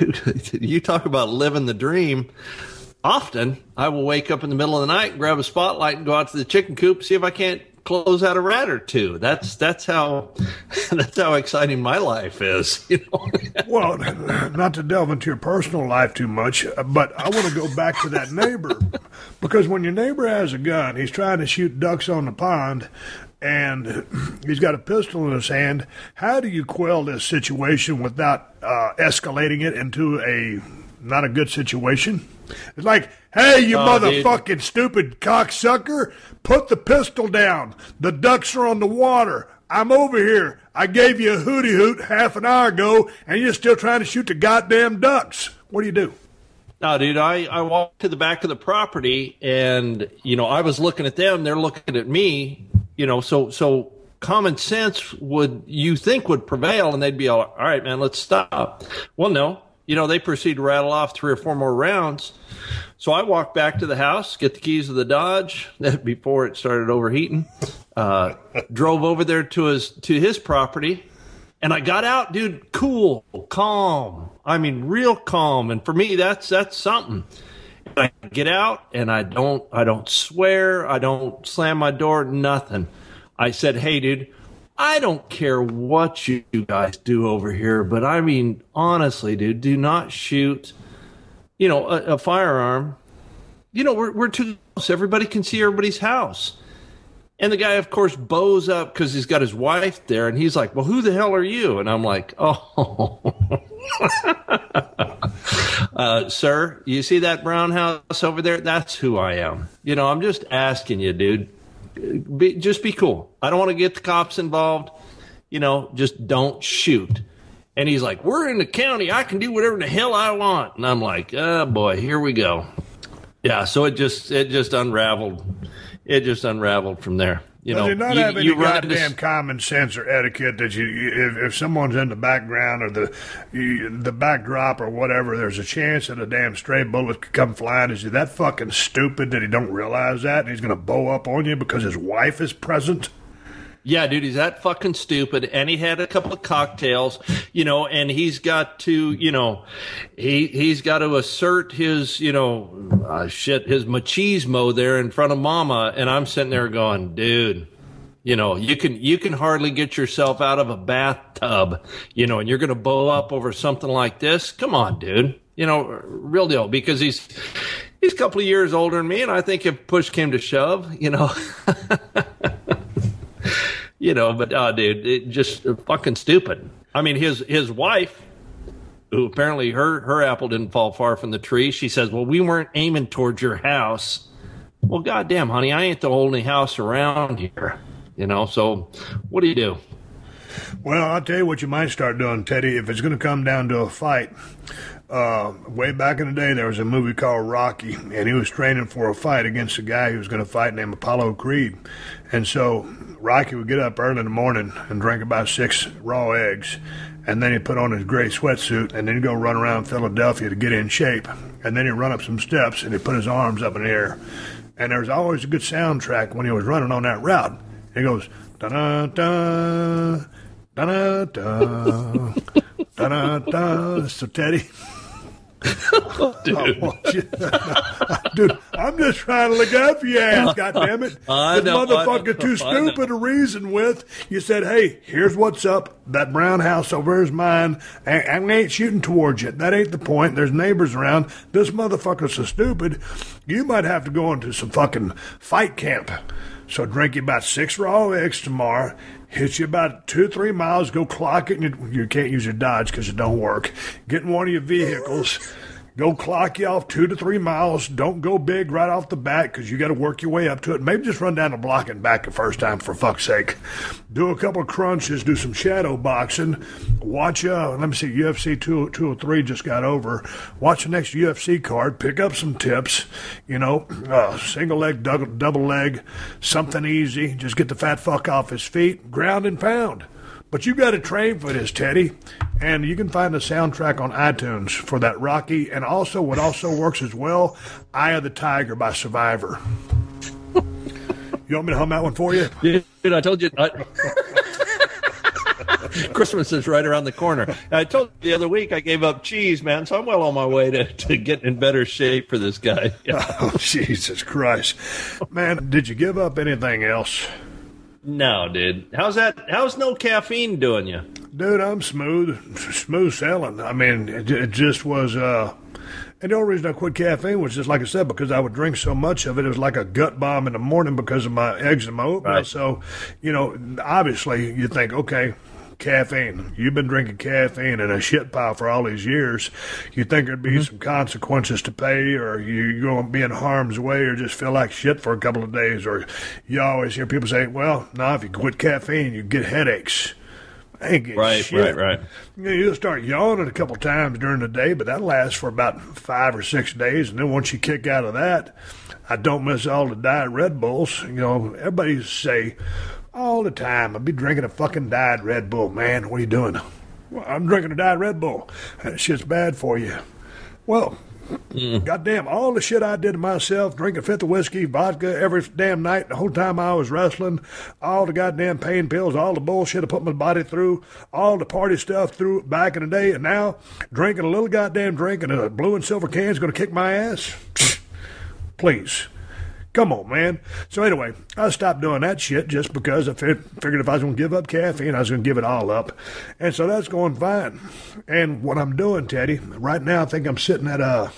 you talk about living the dream. Often, I will wake up in the middle of the night and grab a spotlight and go out to the chicken coop, see if I can't close out a rat or two. That's that's how that's how exciting my life is. You know. Well, not to delve into your personal life too much, but I want to go back to that neighbor. Because when your neighbor has a gun, he's trying to shoot ducks on the pond, and he's got a pistol in his hand. How do you quell this situation without uh, escalating it into a not a good situation? It's like, hey, you Oh, motherfucking dude. stupid cocksucker, put the pistol down. The ducks are on the water. I'm over here. I gave you a hooty hoot half an hour ago, and you're still trying to shoot the goddamn ducks. What do you do? No, dude, I, I walked to the back of the property, and, you know, I was looking at them. They're looking at me, you know, so so common sense would, you think, would prevail, and they'd be all, all right, man, let's stop. Well, no. You know, they proceed to rattle off three or four more rounds. So I walked back to the house, get the keys of the Dodge before it started overheating. Uh, drove over there to his to his property, And I got out, dude, cool, calm. I mean, real calm. And for me, that's that's something. And I get out, and I don't I don't swear. I don't slam my door, nothing. I said, hey, dude, I don't care what you guys do over here, but I mean, honestly, dude, do not shoot, you know, a, a firearm. You know, we're, we're too close. Everybody can see everybody's house. And the guy, of course, bows up because he's got his wife there, and he's like, well, who the hell are you? And I'm like, oh, uh, sir, you see that brown house over there? That's who I am. You know, I'm just asking you, dude. Be, just be cool. I don't want to get the cops involved. You know, just don't shoot. And he's like, we're in the county. I can do whatever the hell I want. And I'm like, oh, boy, here we go. Yeah, so it just it just unraveled. It just unraveled from there. You Does know, it not you, have any you run goddamn into... common sense or etiquette that you, if, if someone's in the background or the you, the backdrop or whatever, there's a chance that a damn stray bullet could come flying? Is he that fucking stupid that he don't realize that and he's going to bow up on you because his wife is present? Yeah, dude, he's that fucking stupid, and he had a couple of cocktails, you know, and he's got to, you know, he he's got to assert his, you know, uh, shit, his machismo there in front of Mama, and I'm sitting there going, dude, you know, you can you can hardly get yourself out of a bathtub, you know, and you're going to bow up over something like this? Come on, dude, you know, real deal, because he's he's a couple of years older than me, and I think if push came to shove, you know. You know, but, uh, dude, it just uh, fucking stupid. I mean, his his wife, who apparently her, her apple didn't fall far from the tree, she says, well, we weren't aiming towards your house. Well, goddamn, honey, I ain't the only house around here, you know, so what do you do? Well, I'll tell you what you might start doing, Teddy, if it's going to come down to a fight. Uh, way back in the day, there was a movie called Rocky, and he was training for a fight against a guy who was going to fight named Apollo Creed. And so Rocky would get up early in the morning and drink about six raw eggs, and then he'd put on his gray sweatsuit, and then he'd go run around Philadelphia to get in shape. And then he'd run up some steps, and he'd put his arms up in the air. And there was always a good soundtrack when he was running on that route. He goes, da-da-da, da-da-da, da-da-da. So, Teddy... Oh, dude. I want you. Dude, I'm just trying to look out for your ass, goddammit. I this know, motherfucker I know, too stupid to reason with. You said, hey, here's what's up. That brown house over here is mine. I, I ain't shooting towards you. That ain't the point. There's neighbors around. This motherfucker's so stupid, you might have to go into some fucking fight camp. So drink you about six raw eggs tomorrow. Hit you about two or three miles. Go clock it. And you, you can't use your Dodge because it don't work. Get in one of your vehicles. Go clock you off two to three miles. Don't go big right off the bat because you got to work your way up to it. Maybe just run down the block and back the first time for fuck's sake. Do a couple of crunches. Do some shadow boxing. Watch, uh, let me see, U F C two oh three just got over. Watch the next U F C card. Pick up some tips. You know, uh, single leg, double, double leg, something easy. Just get the fat fuck off his feet. Ground and pound. But you got to train for this, Teddy. And you can find the soundtrack on iTunes for that Rocky. And also, what also works as well, Eye of the Tiger by Survivor. You want me to hum that one for you? Dude, I told you. I... Christmas is right around the corner. I told you the other week I gave up cheese, man, so I'm well on my way to, to getting in better shape for this guy. Yeah. Oh, Jesus Christ. Man, did you give up anything else? No, dude. How's that? How's no caffeine doing you? Dude, I'm smooth, smooth sailing. I mean, it, it just was, uh, and the only reason I quit caffeine was just, like I said, because I would drink so much of it. It was like a gut bomb in the morning because of my eggs and my oatmeal. Right. So, you know, obviously you think, okay, caffeine. You've been drinking caffeine in a shit pile for all these years. You think there'd be mm-hmm. some consequences to pay, or you're going to be in harm's way, or just feel like shit for a couple of days. Or you always hear people say, well, no, if you quit caffeine, you get headaches. I ain't getting right, shit. Right, right, You know, you'll start yawning a couple times during the day, but that lasts for about five or six days. And then once you kick out of that, I don't miss all the Diet Red Bulls. You know, everybody say, all the time, I'd be drinking a fucking Diet Red Bull. Man, what are you doing? Well, I'm drinking a Diet Red Bull. That shit's bad for you. Well, Mm. Goddamn, all the shit I did to myself, drinking fifth of whiskey, vodka every damn night, the whole time I was wrestling, all the goddamn pain pills, all the bullshit I put my body through, all the party stuff through back in the day, and now drinking a little goddamn drink and a blue and silver can is going to kick my ass? Please. Come on, man. So anyway, I stopped doing that shit just because I figured if I was going to give up caffeine, I was going to give it all up. And so that's going fine. And what I'm doing, Teddy, right now I think I'm sitting at a...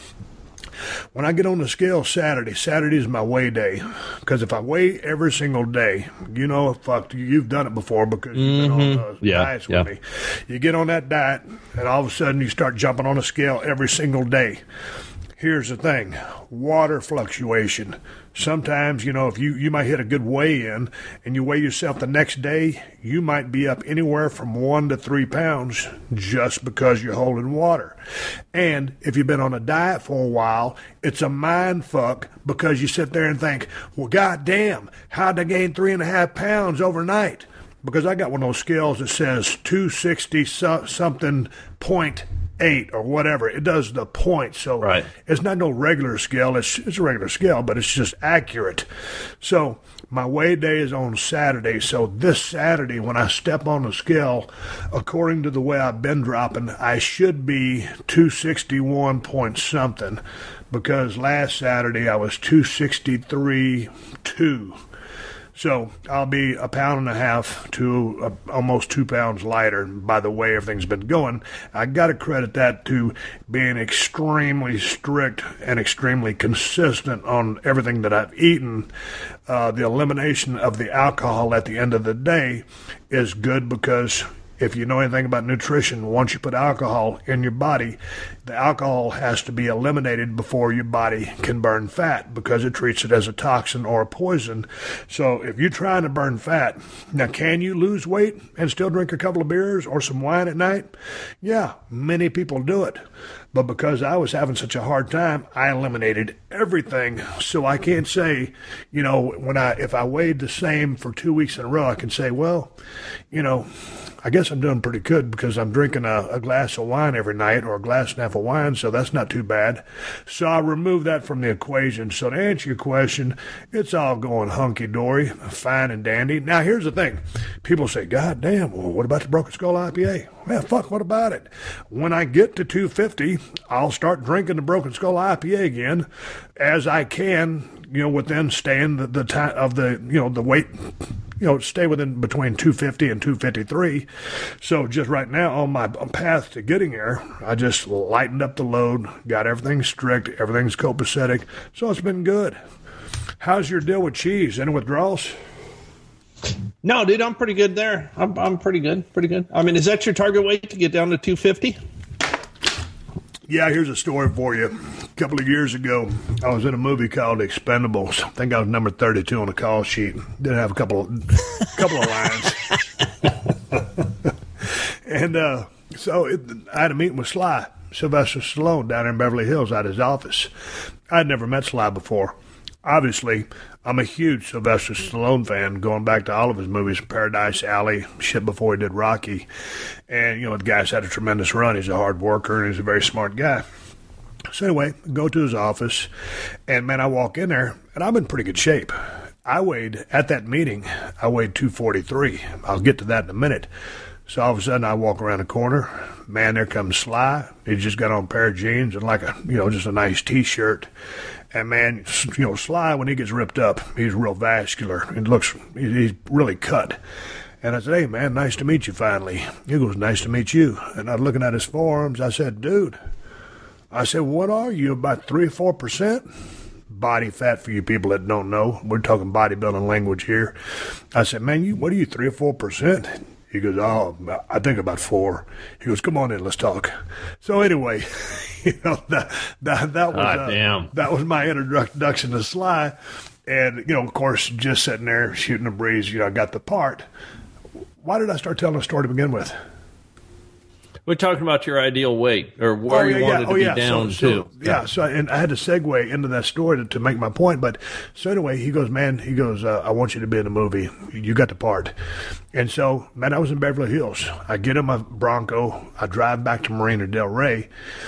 When I get on the scale Saturday, Saturday is my weigh day. Because if I weigh every single day, you know, fuck, you've done it before because you've mm-hmm. been on the yeah, diets yeah. with me. You get on that diet, and all of a sudden you start jumping on a scale every single day. Here's the thing, water fluctuation. Sometimes, you know, if you, you might hit a good weigh-in and you weigh yourself the next day, you might be up anywhere from one to three pounds just because you're holding water. And if you've been on a diet for a while, it's a mind fuck because you sit there and think, well, goddamn, how'd I gain three and a half pounds overnight? Because I got one of those scales that says two sixty something point eight or whatever. It does the point. So right. It's not no regular scale. It's it's a regular scale, but it's just accurate. So my weigh day is on Saturday. So this Saturday, when I step on the scale, according to the way I've been dropping, I should be two sixty-one point something, because last Saturday I was two sixty-three two. So I'll be a pound and a half to uh, almost two pounds lighter by the way everything's been going. I got to credit that to being extremely strict and extremely consistent on everything that I've eaten. Uh, the elimination of the alcohol at the end of the day is good because if you know anything about nutrition, once you put alcohol in your body, the alcohol has to be eliminated before your body can burn fat because it treats it as a toxin or a poison. So if you're trying to burn fat, now can you lose weight and still drink a couple of beers or some wine at night? Yeah, many people do it. But because I was having such a hard time, I eliminated everything. So I can't say, you know, when I if I weighed the same for two weeks in a row, I can say, well, you know, I guess I'm doing pretty good because I'm drinking a, a glass of wine every night or a glass and a half of wine, so that's not too bad. So I removed that from the equation. So to answer your question, it's all going hunky-dory, fine and dandy. Now, here's the thing. People say, God damn, well, what about the Broken Skull I P A? Well, fuck, what about it? When I get to two fifty, I'll start drinking the Broken Skull I P A again as I can, you know, within staying the, the time of the, you know, the weight, you know, stay within between two fifty and two fifty-three. So just right now on my path to getting there, I just lightened up the load, got everything strict, everything's copacetic. So it's been good. How's your deal with cheese? Any withdrawals? No, dude, I'm pretty good there. I'm I'm pretty good, pretty good. I mean, is that your target weight to get down to two fifty? Yeah, here's a story for you. A couple of years ago, I was in a movie called Expendables. I think I was number thirty-two on the call sheet. Didn't have a couple of, couple of lines. and uh, so it, I had a meeting with Sly, Sylvester Stallone, down in Beverly Hills at his office. I'd never met Sly before. Obviously, I'm a huge Sylvester Stallone fan, going back to all of his movies, Paradise Alley, shit before he did Rocky. And, you know, the guy's had a tremendous run. He's a hard worker, and he's a very smart guy. So anyway, go to his office, and, man, I walk in there, and I'm in pretty good shape. I weighed, at that meeting, I weighed two forty-three. I'll get to that in a minute. So all of a sudden, I walk around the corner. Man, there comes Sly. He just got on a pair of jeans and like a, you know, just a nice T-shirt. And, man, you know, Sly, when he gets ripped up, he's real vascular. It looks, he's really cut. And I said, hey, man, nice to meet you finally. He goes, nice to meet you. And I was looking at his forearms. I said, dude, I said, what are you, about three or four percent? Body fat for you people that don't know. We're talking bodybuilding language here. I said, man, you what are you, three or four percent? He goes, oh, I think about four. He goes, come on in, let's talk. So anyway, you know, that that, that was ah, uh, damn. that was my introduction to Sly. And, you know, of course, just sitting there shooting a breeze, you know, I got the part. Why did I start telling a story to begin with? We're talking about your ideal weight, or where oh, yeah, you wanted yeah. to oh, be yeah. down so, to. So, yeah, so and I had to segue into that story to, to make my point. But so anyway, he goes, man, he goes, uh, I want you to be in the movie. You got the part. And so, man, I was in Beverly Hills. I get in my Bronco. I drive back to Marina Del Rey.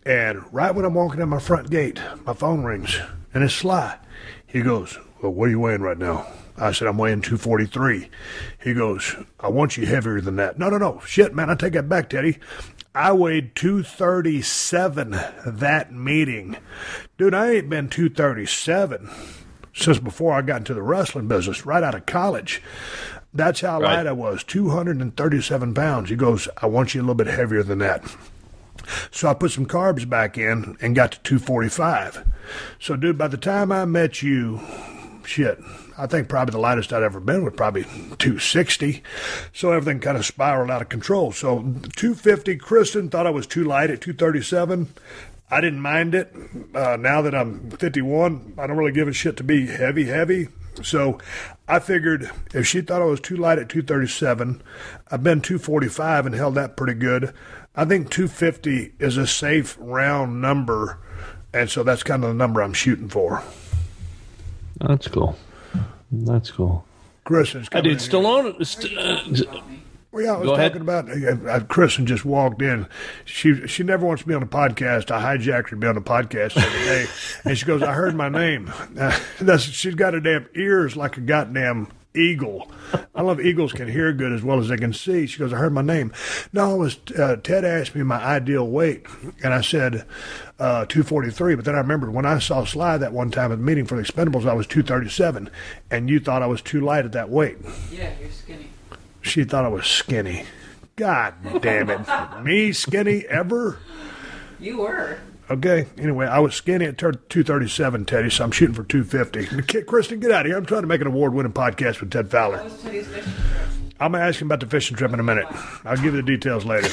And right when I'm walking in my front gate, my phone rings, and it's Sly. He goes, well, what are you weighing right now? I said, I'm weighing two forty-three. He goes, I want you heavier than that. No, no, no. Shit, man, I take that back, Teddy. I weighed two thirty-seven that meeting. Dude, I ain't been two thirty-seven since before I got into the wrestling business, right out of college. That's how Right. light I was, two hundred thirty-seven pounds. He goes, I want you a little bit heavier than that. So I put some carbs back in and got to two forty-five. So, dude, by the time I met you, shit, I think probably the lightest I'd ever been was probably two sixty. So everything kind of spiraled out of control. So two fifty, Kristen thought I was too light at two thirty-seven. I didn't mind it. Uh, now that I'm fifty-one, I don't really give a shit to be heavy, heavy. So I figured if she thought I was too light at two thirty-seven, I've been two forty-five and held that pretty good. I think two fifty is a safe round number, and so that's kind of the number I'm shooting for. That's cool. That's cool. Kristen's I coming did in here. Stallone. St- uh, Well, yeah, I was Go talking ahead. about uh, uh, Kristen just walked in. She she never wants to be on a podcast. I hijacked her to be on a podcast the other day, and she goes, "I heard my name." Uh, that's she's got her damn ears like a goddamn eagle. I love eagles can hear good as well as they can see. She goes, "I heard my name." No, it was uh, Ted asked me my ideal weight, and I said uh, two forty-three. But then I remembered when I saw Sly that one time at the meeting for the Expendables, I was two thirty-seven, and you thought I was too light at that weight. Yeah, you're skinny. She thought I was skinny. God damn it. Me skinny ever? You were. Okay. Anyway, I was skinny at two thirty-seven, Teddy, so I'm shooting for two fifty. Kristen, get out of here. I'm trying to make an award-winning podcast with Ted Fowler. What was Teddy's fishing trip? I'm going to ask him about the fishing trip in a minute. I'll give you the details later.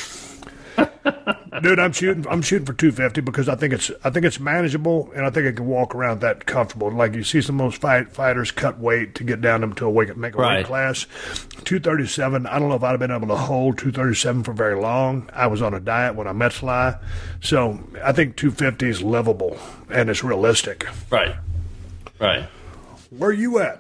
Dude, I'm shooting I'm shooting for two fifty because I think it's I think it's manageable, and I think I can walk around that comfortable. Like you see some of those fight, fighters cut weight to get down to, to a weight, make a Right. weight class. two thirty-seven, I don't know if I'd have been able to hold two thirty-seven for very long. I was on a diet when I met Sly. So I think two fifty is livable, and it's realistic. right. Right. Where you at?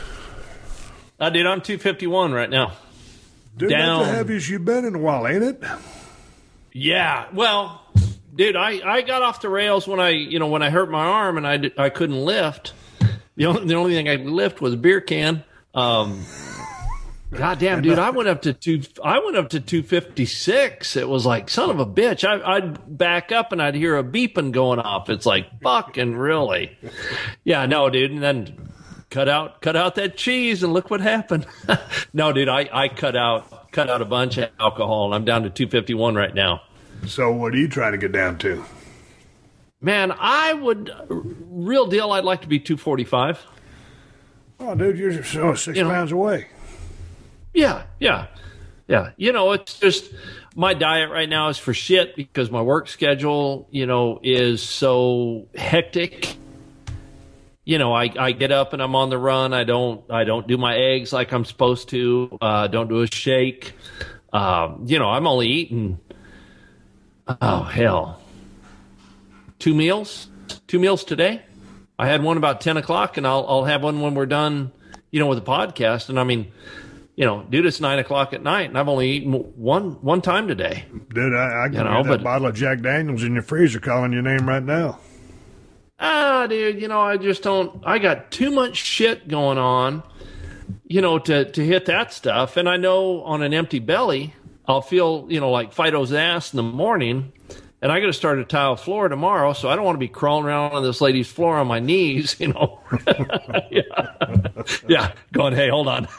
I did. I'm two fifty-one right now. Dude, Down. that's the heaviest you've been in a while, ain't it? Yeah, well, dude, I, I got off the rails when I you know when I hurt my arm and I, d- I couldn't lift. The only the only thing I could lift was a beer can. Um, God damn, dude, I went up to two. I went up to two fifty six. It was like son of a bitch. I, I'd back up and I'd hear a beeping going off. It's like fucking really. Yeah, no, dude, and then cut out cut out that cheese and look what happened. No, dude, I, I cut out. Cut out a bunch of alcohol, and I'm down to two fifty-one right now. So what are you trying to get down to? Man, I would, real deal, I'd like to be two forty-five. Oh, dude, you're oh, six You know. pounds away. Yeah, yeah, yeah. You know, it's just my diet right now is for shit because my work schedule, you know, is so hectic. You know, I, I get up and I'm on the run. I don't I don't do my eggs like I'm supposed to. Uh, don't do a shake. Um, you know, I'm only eating, oh, hell, two meals, two meals today. I had one about ten o'clock, and I'll I'll have one when we're done, you know, with the podcast. And I mean, you know, dude, it's nine o'clock at night, and I've only eaten one one time today. Dude, I, I can You know, hear that but- bottle of Jack Daniels in your freezer calling your name right now. Ah, dude, you know, I just don't. I got too much shit going on, you know, to to hit that stuff. And I know on an empty belly, I'll feel, you know, like Fido's ass in the morning. And I got to start a tile floor tomorrow, so I don't want to be crawling around on this lady's floor on my knees, you know. yeah. yeah, going, hey, hold on.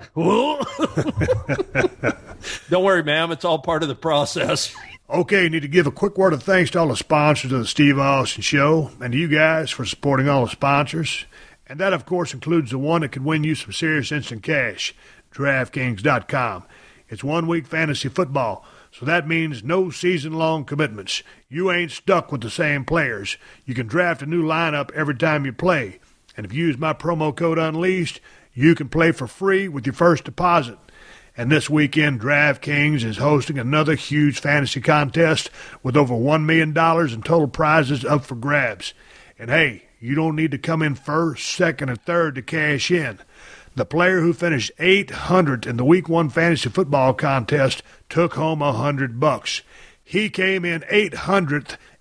Don't worry, ma'am. It's all part of the process. Okay, need to give a quick word of thanks to all the sponsors of the Steve Austin Show and to you guys for supporting all the sponsors. And that, of course, includes the one that could win you some serious instant cash, DraftKings dot com. It's one-week fantasy football, so that means no season-long commitments. You ain't stuck with the same players. You can draft a new lineup every time you play. And if you use my promo code UNLEASHED, you can play for free with your first deposit. And this weekend, DraftKings is hosting another huge fantasy contest with over one million dollars in total prizes up for grabs. And hey, you don't need to come in first, second, or third to cash in. The player who finished eight hundredth in the Week One fantasy football contest took home a hundred bucks. He came in eight hundredth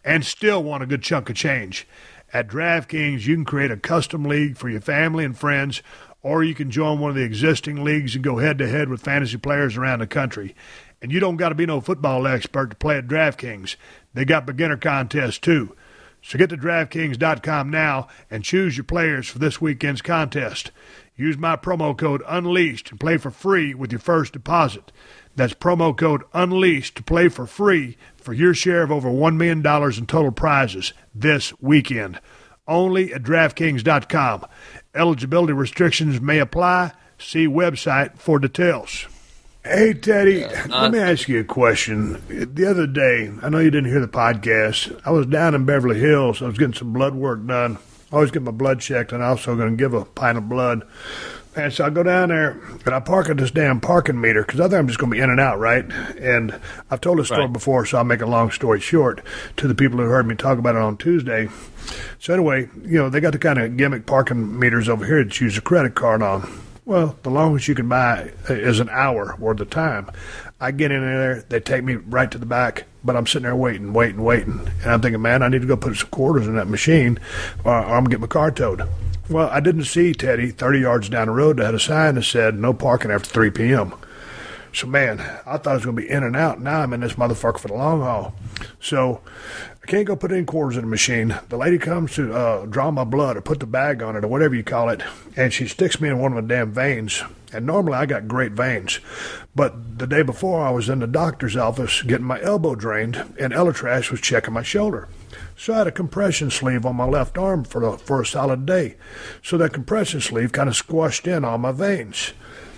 and still want a good chunk of change. At DraftKings, you can create a custom league for your family and friends, or you can join one of the existing leagues and go head-to-head with fantasy players around the country. And you don't got to be no football expert to play at DraftKings. They got beginner contests, too. So get to DraftKings dot com now and choose your players for this weekend's contest. Use my promo code UNLEASHED and play for free with your first deposit. That's promo code UNLEASHED to play for free for your share of over one million dollars in total prizes this weekend. Only at DraftKings dot com. Eligibility restrictions may apply. See website for details. Hey, Teddy, uh, let me ask you a question. The other day, I know you didn't hear the podcast. I was down in Beverly Hills. I was getting some blood work done. I always get my blood checked, and I'm also going to give a pint of blood. And so I go down there, and I park at this damn parking meter, because I think I'm just going to be in and out, right? And I've told this story Right. before, so I'll make a long story short to the people who heard me talk about it on Tuesday. So anyway, you know, they got the kind of gimmick parking meters over here that you use a credit card on. Well, the longest you can buy is an hour worth of time. I get in there, they take me right to the back, but I'm sitting there waiting, waiting, waiting. And I'm thinking, man, I need to go put some quarters in that machine or, or I'm going to get my car towed. Well, I didn't see, Teddy, thirty yards down the road, they had a sign that said no parking after three p.m. So, man, I thought I was going to be in and out. Now I'm in this motherfucker for the long haul. So I can't go put any quarters in the machine. The lady comes to uh, draw my blood or put the bag on it or whatever you call it, and she sticks me in one of the damn veins. And normally I got great veins. But the day before I was in the doctor's office getting my elbow drained, and Elatrash was checking my shoulder. So I had a compression sleeve on my left arm for a, for a solid day. So that compression sleeve kind of squashed in on my veins.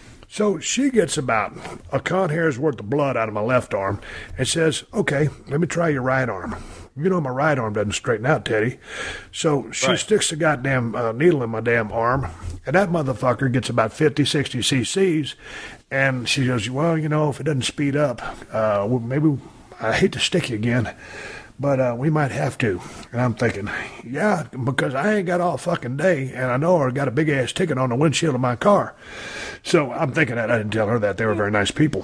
So she gets about a con hair's worth of blood out of my left arm and says, okay, let me try your right arm. You know my right arm doesn't straighten out, Teddy. So she Right. sticks the goddamn uh, needle in my damn arm, and that motherfucker gets about fifty, sixty cc's, and she goes, well, you know, if it doesn't speed up, uh, well, maybe, I hate to stick you again, but uh, we might have to. And I'm thinking, yeah, because I ain't got all fucking day, and I know I got a big-ass ticket on the windshield of my car. So I'm thinking that. I didn't tell her that. They were very nice people.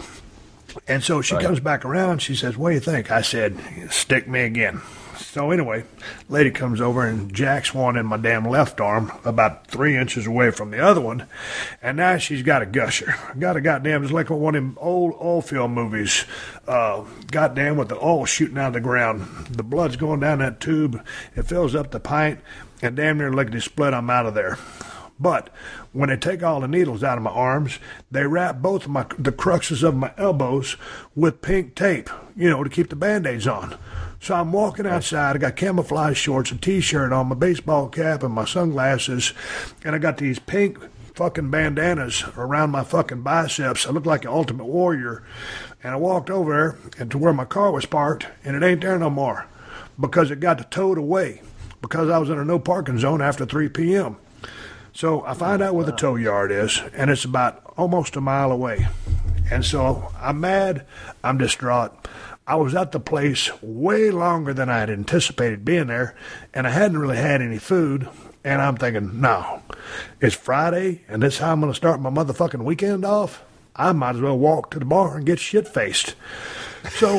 And so she Right. comes back around. She says, what do you think? I said, stick me again. So anyway, lady comes over and jacks one in my damn left arm about three inches away from the other one. And now she's got a gusher. Got a goddamn, it's like one of them old oil film movies. Uh, goddamn, with the oil shooting out of the ground. The blood's going down that tube. It fills up the pint. And damn near lickety split, I'm out of there. But when they take all the needles out of my arms, they wrap both of my the cruxes of my elbows with pink tape, you know, to keep the Band-Aids on. So I'm walking outside. I got camouflage shorts, a T-shirt on, my baseball cap, and my sunglasses, and I got these pink fucking bandanas around my fucking biceps. I look like an Ultimate Warrior. And I walked over there and to where my car was parked, and it ain't there no more because it got towed away because I was in a no parking zone after three p.m. So I find out where the tow yard is, and it's about almost a mile away. And so I'm mad. I'm distraught. I was at the place way longer than I had anticipated being there, and I hadn't really had any food. And I'm thinking, no, it's Friday, and this is how I'm going to start my motherfucking weekend off? I might as well walk to the bar and get shit-faced. So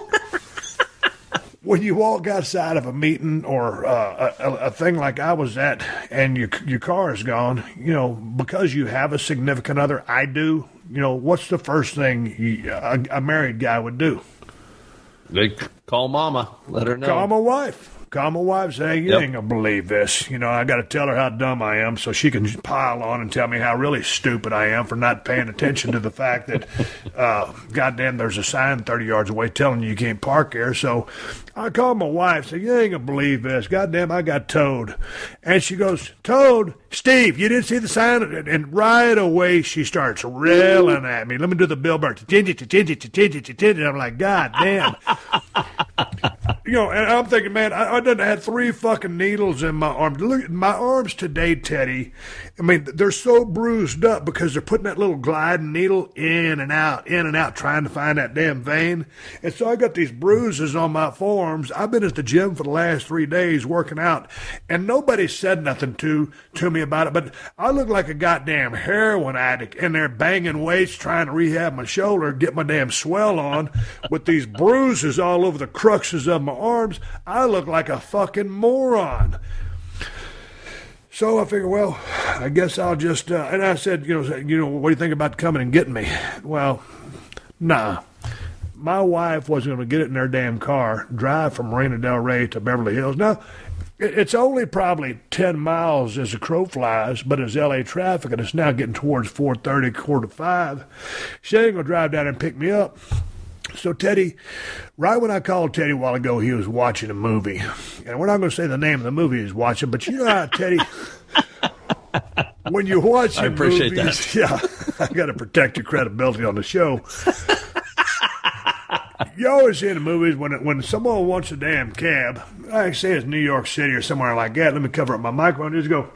when you walk outside of a meeting or uh, a, a thing like I was at and your your car is gone, you know, because you have a significant other, I do, you know, what's the first thing you, a, a married guy would do? They call mama, let her know. Call my wife. Call my wife, say, you Yep. ain't going to believe this. You know, I got to tell her how dumb I am so she can pile on and tell me how really stupid I am for not paying attention to the fact that, uh, goddamn, there's a sign thirty yards away telling you you can't park here. So I called my wife, say, you ain't going to believe this. Goddamn, I got towed. And she goes, towed? Steve, you didn't see the sign? And, and right away she starts railing at me. Let me do the billboard. I'm like, God damn. You know, and I'm thinking, man, I, I done had three fucking needles in my arm. Look at my arms today, Teddy. I mean, they're so bruised up because they're putting that little gliding needle in and out, in and out, trying to find that damn vein. And so I got these bruises on my forearms. I've been at the gym for the last three days working out, and nobody said nothing to to me about it. But I look like a goddamn heroin addict in there banging weights, trying to rehab my shoulder, get my damn swell on, with these bruises all over the cruxes of my arms. I look like a fucking moron. So I figured, well, I guess I'll just, uh, and I said, you know, you know, what do you think about coming and getting me? Well, nah. My wife wasn't going to get it in their damn car, drive from Marina Del Rey to Beverly Hills. Now, it's only probably ten miles as a crow flies, but it's L A traffic, and it's now getting towards four thirty, quarter to five. She ain't going to drive down and pick me up. So Teddy, right when I called Teddy a while ago, he was watching a movie. And we're not going to say the name of the movie he's watching, but you know how, Teddy, when you're watching I appreciate movies, that. yeah, I got to protect your credibility on the show. You always see in the movies when when someone wants a damn cab, I say it's New York City or somewhere like that, let me cover up my microphone, just go,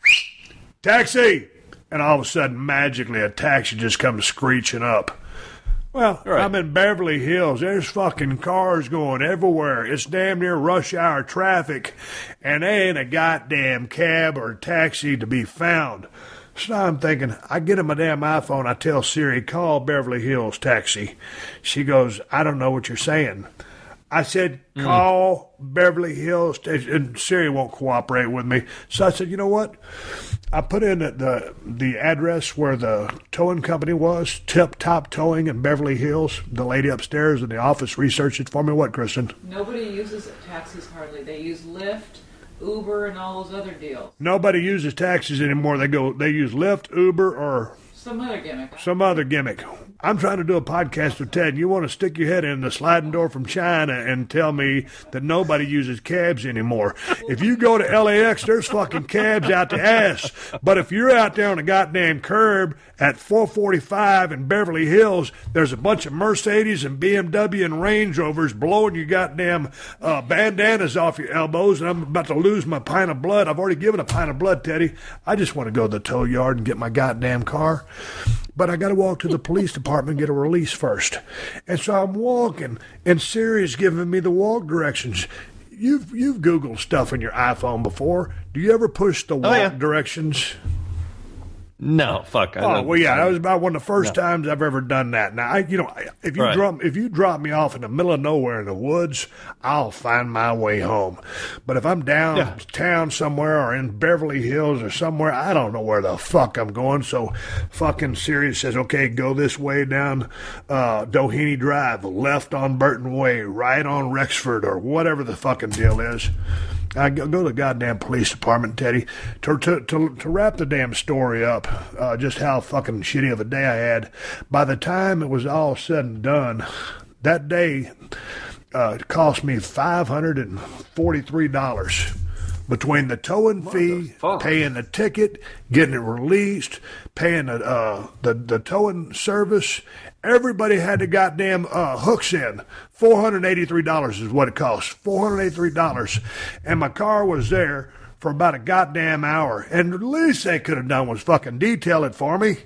taxi! And all of a sudden, magically, a taxi just comes screeching up. Well, right. I'm in Beverly Hills. There's fucking cars going everywhere. It's damn near rush hour traffic, and there ain't a goddamn cab or taxi to be found. So I'm thinking, I get on my damn iPhone, I tell Siri, call Beverly Hills taxi. She goes, I don't know what you're saying. I said, call mm. Beverly Hills taxi, and Siri won't cooperate with me. So I said, you know what? I put in the, the, the address where the towing company was, Tip Top Towing in Beverly Hills. The lady upstairs in the office researched it for me. What, Kristen? Nobody uses taxis hardly. They use Lyft, Uber, and all those other deals. Nobody uses taxis anymore. They go. They use Lyft, Uber, or some other gimmick. Some other gimmick. I'm trying to do a podcast with Ted. You want to stick your head in the sliding door from China and tell me that nobody uses cabs anymore. If you go to L A X, there's fucking cabs out the ass. But if you're out there on the goddamn curb at four forty-five in Beverly Hills, there's a bunch of Mercedes and B M W and Range Rovers blowing your goddamn uh, bandanas off your elbows, and I'm about to lose my pint of blood. I've already given a pint of blood, Teddy. I just want to go to the tow yard and get my goddamn car. But I got to walk to the police department and get a release first. And so I'm walking, and Siri's giving me the walk directions. You've you've Googled stuff in your iPhone before. Do you ever push the walk oh, yeah. directions? No, fuck. I oh don't, well, yeah, that was about one of the first no. times I've ever done that. Now, I, you know, if you right. drop if you drop me off in the middle of nowhere in the woods, I'll find my way home. But if I'm downtown yeah. somewhere or in Beverly Hills or somewhere, I don't know where the fuck I'm going. So, fucking Siri says, "Okay, go this way down uh, Doheny Drive, left on Burton Way, right on Rexford, or whatever the fucking deal is." I go, go to the goddamn police department, Teddy, to to to, to wrap the damn story up, uh, just how fucking shitty of a day I had. By the time it was all said and done, that day uh, it cost me five hundred forty-three dollars. Between the towing fee, paying the ticket, getting it released, paying the uh, the, the towing service, everybody had the goddamn uh, hooks in. four hundred eighty-three dollars is what it cost. four hundred eighty-three dollars. And my car was there for about a goddamn hour. And the least they could have done was fucking detail it for me.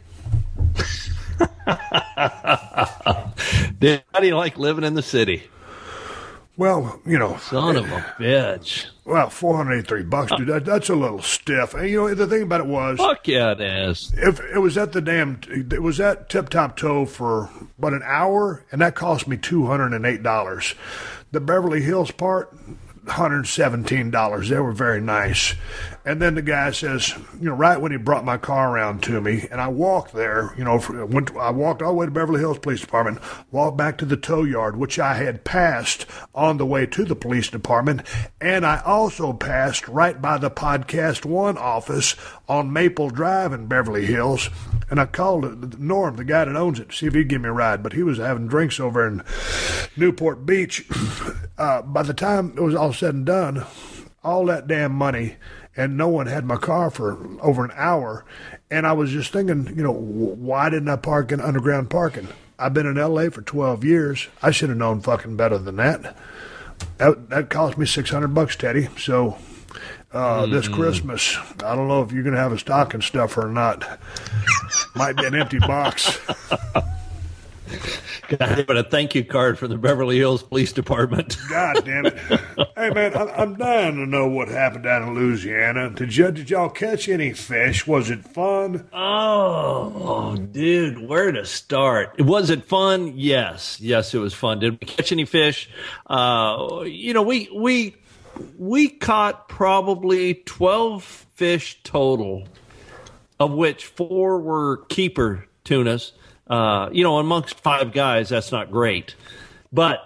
Dude, how do you like living in the city? Well, you know. Son of a bitch. Well, four hundred eighty-three bucks, dude. That, that's a little stiff. And, you know, the thing about it was. Fuck yeah, it is. If it was at the damn. It was at Tip Top Tow for, about an hour, and that cost me two hundred eight dollars. The Beverly Hills part, one hundred seventeen dollars. They were very nice. And then the guy says, you know, right when he brought my car around to me, and I walked there, you know, for, went to, I walked all the way to Beverly Hills Police Department, walked back to the tow yard, which I had passed on the way to the police department, and I also passed right by the Podcast One office on Maple Drive in Beverly Hills, and I called Norm, the guy that owns it, to see if he'd give me a ride, but he was having drinks over in Newport Beach. Uh, by the time it was all said and done, all that damn money, and no one had my car for over an hour. And I was just thinking, you know, why didn't I park in underground parking? I've been in L A for twelve years. I should have known fucking better than that. That, that cost me six hundred bucks, Teddy. So uh, mm-hmm. this Christmas, I don't know if you're going to have a stocking stuffer or not. Might be an empty box. Got a thank you card from the Beverly Hills Police Department. God damn it. Hey, man, I, I'm dying to know what happened down in Louisiana. Did, y- did y'all catch any fish? Was it fun? Oh, oh, dude, where to start? Was it fun? Yes. Yes, it was fun. Did we catch any fish? Uh, you know, we we we caught probably twelve fish total, of which four were keeper tunas. Uh, you know, amongst five guys, that's not great. But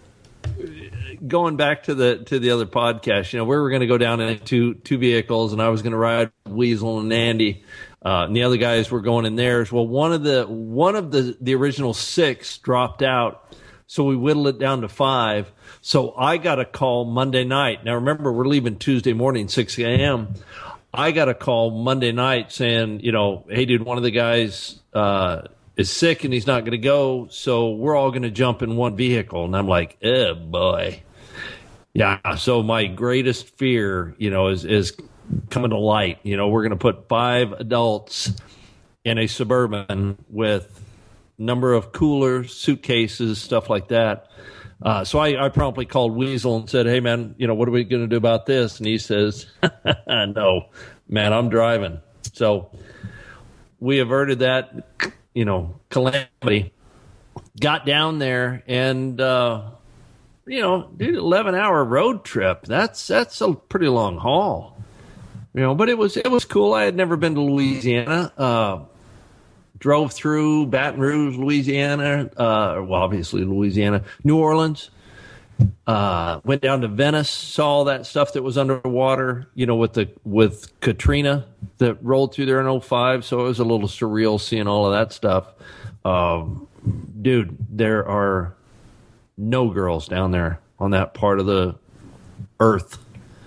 going back to the to the other podcast, you know, we were going to go down in two two vehicles, and I was going to ride Weasel and Andy, uh, and the other guys were going in theirs. Well, one of the one of the the original six dropped out, so we whittled it down to five. So I got a call Monday night. Now remember, we're leaving Tuesday morning, six a.m. I got a call Monday night saying, you know, hey, dude, one of the guys uh, is sick and he's not going to go, so we're all going to jump in one vehicle. And I'm like, oh, boy. Yeah, so my greatest fear, you know, is, is coming to light. You know, we're going to put five adults in a Suburban with number of coolers, suitcases, stuff like that. Uh, so I, I promptly called Weasel and said, hey, man, you know, what are we going to do about this? And he says, no, man, I'm driving. So we averted that, you know, calamity. Got down there and, uh, you know, dude, eleven hour road trip. That's that's a pretty long haul, you know. But it was it was cool. I had never been to Louisiana. Uh, drove through Baton Rouge, Louisiana. Uh, well, obviously Louisiana, New Orleans. Uh, went down to Venice, saw all that stuff that was underwater. You know, with the with Katrina that rolled through there in oh five. So it was a little surreal seeing all of that stuff. Um, dude, there are no girls down there on that part of the earth.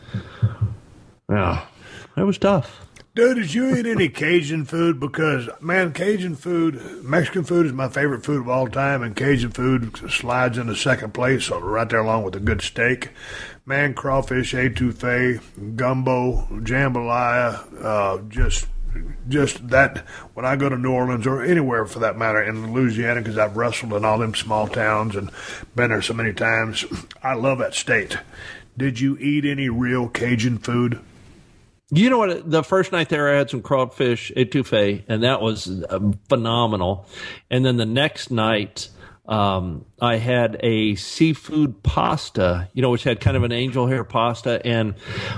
Yeah, it was tough. Dude, did you eat any Cajun food? Because, man, Cajun food, Mexican food is my favorite food of all time, and Cajun food slides into second place, so right there along with a good steak. Man, crawfish, etouffee, gumbo, jambalaya, uh, just just that. When I go to New Orleans, or anywhere for that matter, in Louisiana, because I've wrestled in all them small towns and been there so many times, I love that state. Did you eat any real Cajun food? You know what? The first night there, I had some crawfish etouffee, and that was um, phenomenal. And then the next night, um, I had a seafood pasta, you know, which had kind of an angel hair pasta, and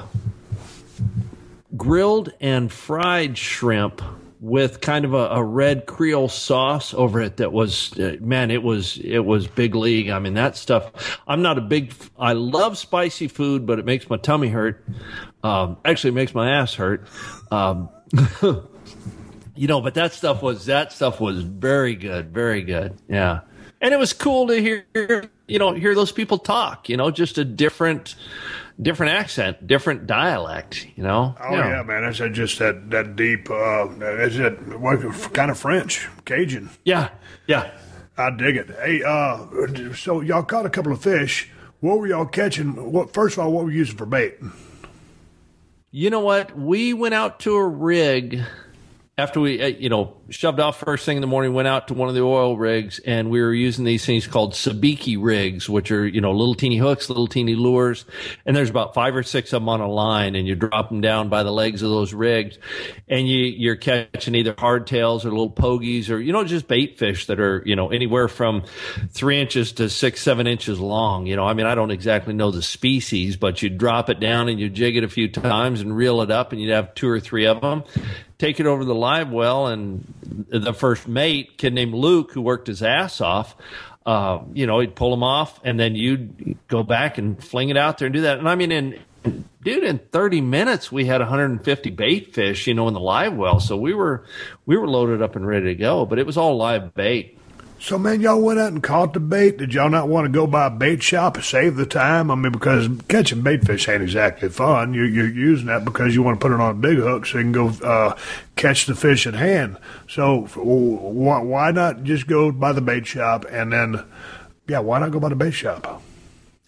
grilled and fried shrimp with kind of a, a red Creole sauce over it. That was, uh, man, it was it was big league. I mean, that stuff. I'm not a big. I love spicy food, but it makes my tummy hurt. Um, actually, it makes my ass hurt. Um, you know, but that stuff was that stuff was very good, very good. Yeah, and it was cool to hear, you know, hear those people talk. You know, just a different. Different accent, different dialect, you know. Oh you know. yeah, man, that's just that that deep. Uh, is it what kind of French, Cajun? Yeah, yeah. I dig it. Hey, uh, so y'all caught a couple of fish. What were y'all catching? What first of all, what were you using for bait? You know what? We went out to a rig after we, you know, shoved off first thing in the morning, went out to one of the oil rigs, and we were using these things called sabiki rigs, which are, you know, little teeny hooks, little teeny lures, and there's about five or six of them on a line, and you drop them down by the legs of those rigs, and you, you're catching either hardtails or little pogies or, you know, just bait fish that are, you know, anywhere from three inches to six, seven inches long. You know, I mean, I don't exactly know the species, but you drop it down and you jig it a few times and reel it up, and you'd have two or three of them. Take it over to the live well, and the first mate, kid named Luke, who worked his ass off, uh, you know, he'd pull them off, and then you'd go back and fling it out there and do that. And I mean, in dude, in thirty minutes, we had one hundred fifty bait fish, you know, in the live well. So we were we were loaded up and ready to go, but it was all live bait. So, man, y'all went out and caught the bait. Did y'all not want to go by a bait shop and save the time? I mean, because catching bait fish ain't exactly fun. You're, you're using that because you want to put it on a big hook so you can go uh, catch the fish at hand. So why, why not just go by the bait shop and then, yeah, why not go by the bait shop?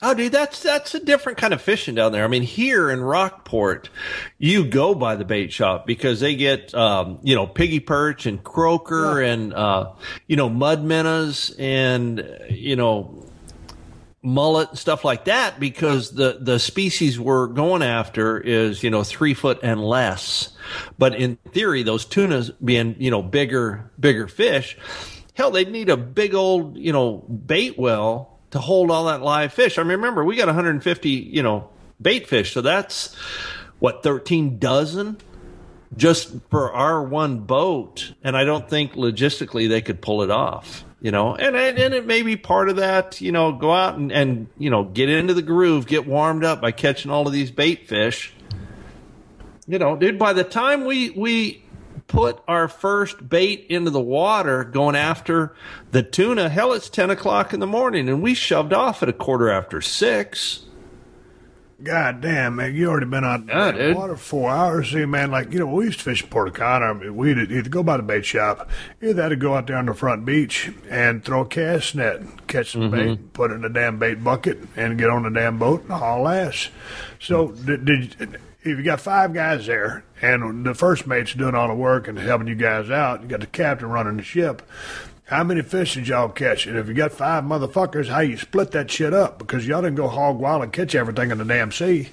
Oh, dude, that's that's a different kind of fishing down there. I mean, here in Rockport, you go by the bait shop because they get, um, you know, piggy perch and croaker yeah. and, uh, you know, mud minnows and, you know, mullet and stuff like that because the, the species we're going after is, you know, three foot and less. But in theory, those tunas being, you know, bigger, bigger fish, hell, they'd need a big old, you know, bait well to hold all that live fish. I mean, remember, we got one hundred fifty, you know, bait fish. So that's, what, thirteen dozen just for our one boat. And I don't think logistically they could pull it off, you know. And, and it may be part of that, you know, go out and, and, you know, get into the groove, get warmed up by catching all of these bait fish. You know, dude, by the time we we... put our first bait into the water going after the tuna, hell, it's ten o'clock in the morning, and we shoved off at a quarter after six. God damn, man, you already been out yeah, in the water for four hours. See, man, like, you know, we used to fish in Puerto Cana. We'd either go by the bait shop, either had to go out there on the front beach and throw a cast net, catch some mm-hmm. bait, put it in a damn bait bucket, and get on the damn boat and haul ass. So, did, did if you got five guys there, and the first mate's doing all the work and helping you guys out, you got the captain running the ship, how many fish did y'all catch? And if you got five motherfuckers, how you split that shit up? Because y'all didn't go hog wild and catch everything in the damn sea.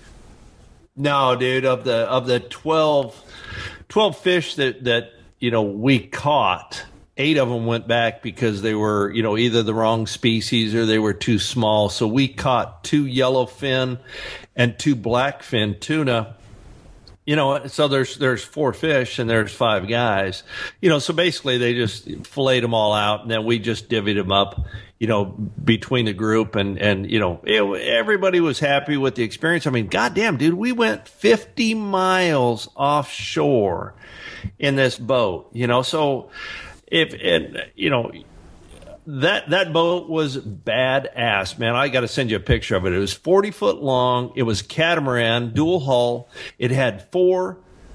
No, dude, of the of the twelve, twelve fish that, that, you know, we caught, eight of them went back because they were, you know, either the wrong species or they were too small. So we caught two yellowfin and two blackfin tuna. You know, so there's there's four fish and there's five guys. You know, so basically they just filleted them all out and then we just divvied them up, you know, between the group and, and you know, it, everybody was happy with the experience. I mean, goddamn, dude, we went fifty miles offshore in this boat, you know, so if, and, you know, That that boat was badass, man. I got to send you a picture of it. It was forty foot long. It was catamaran, dual hull. It had four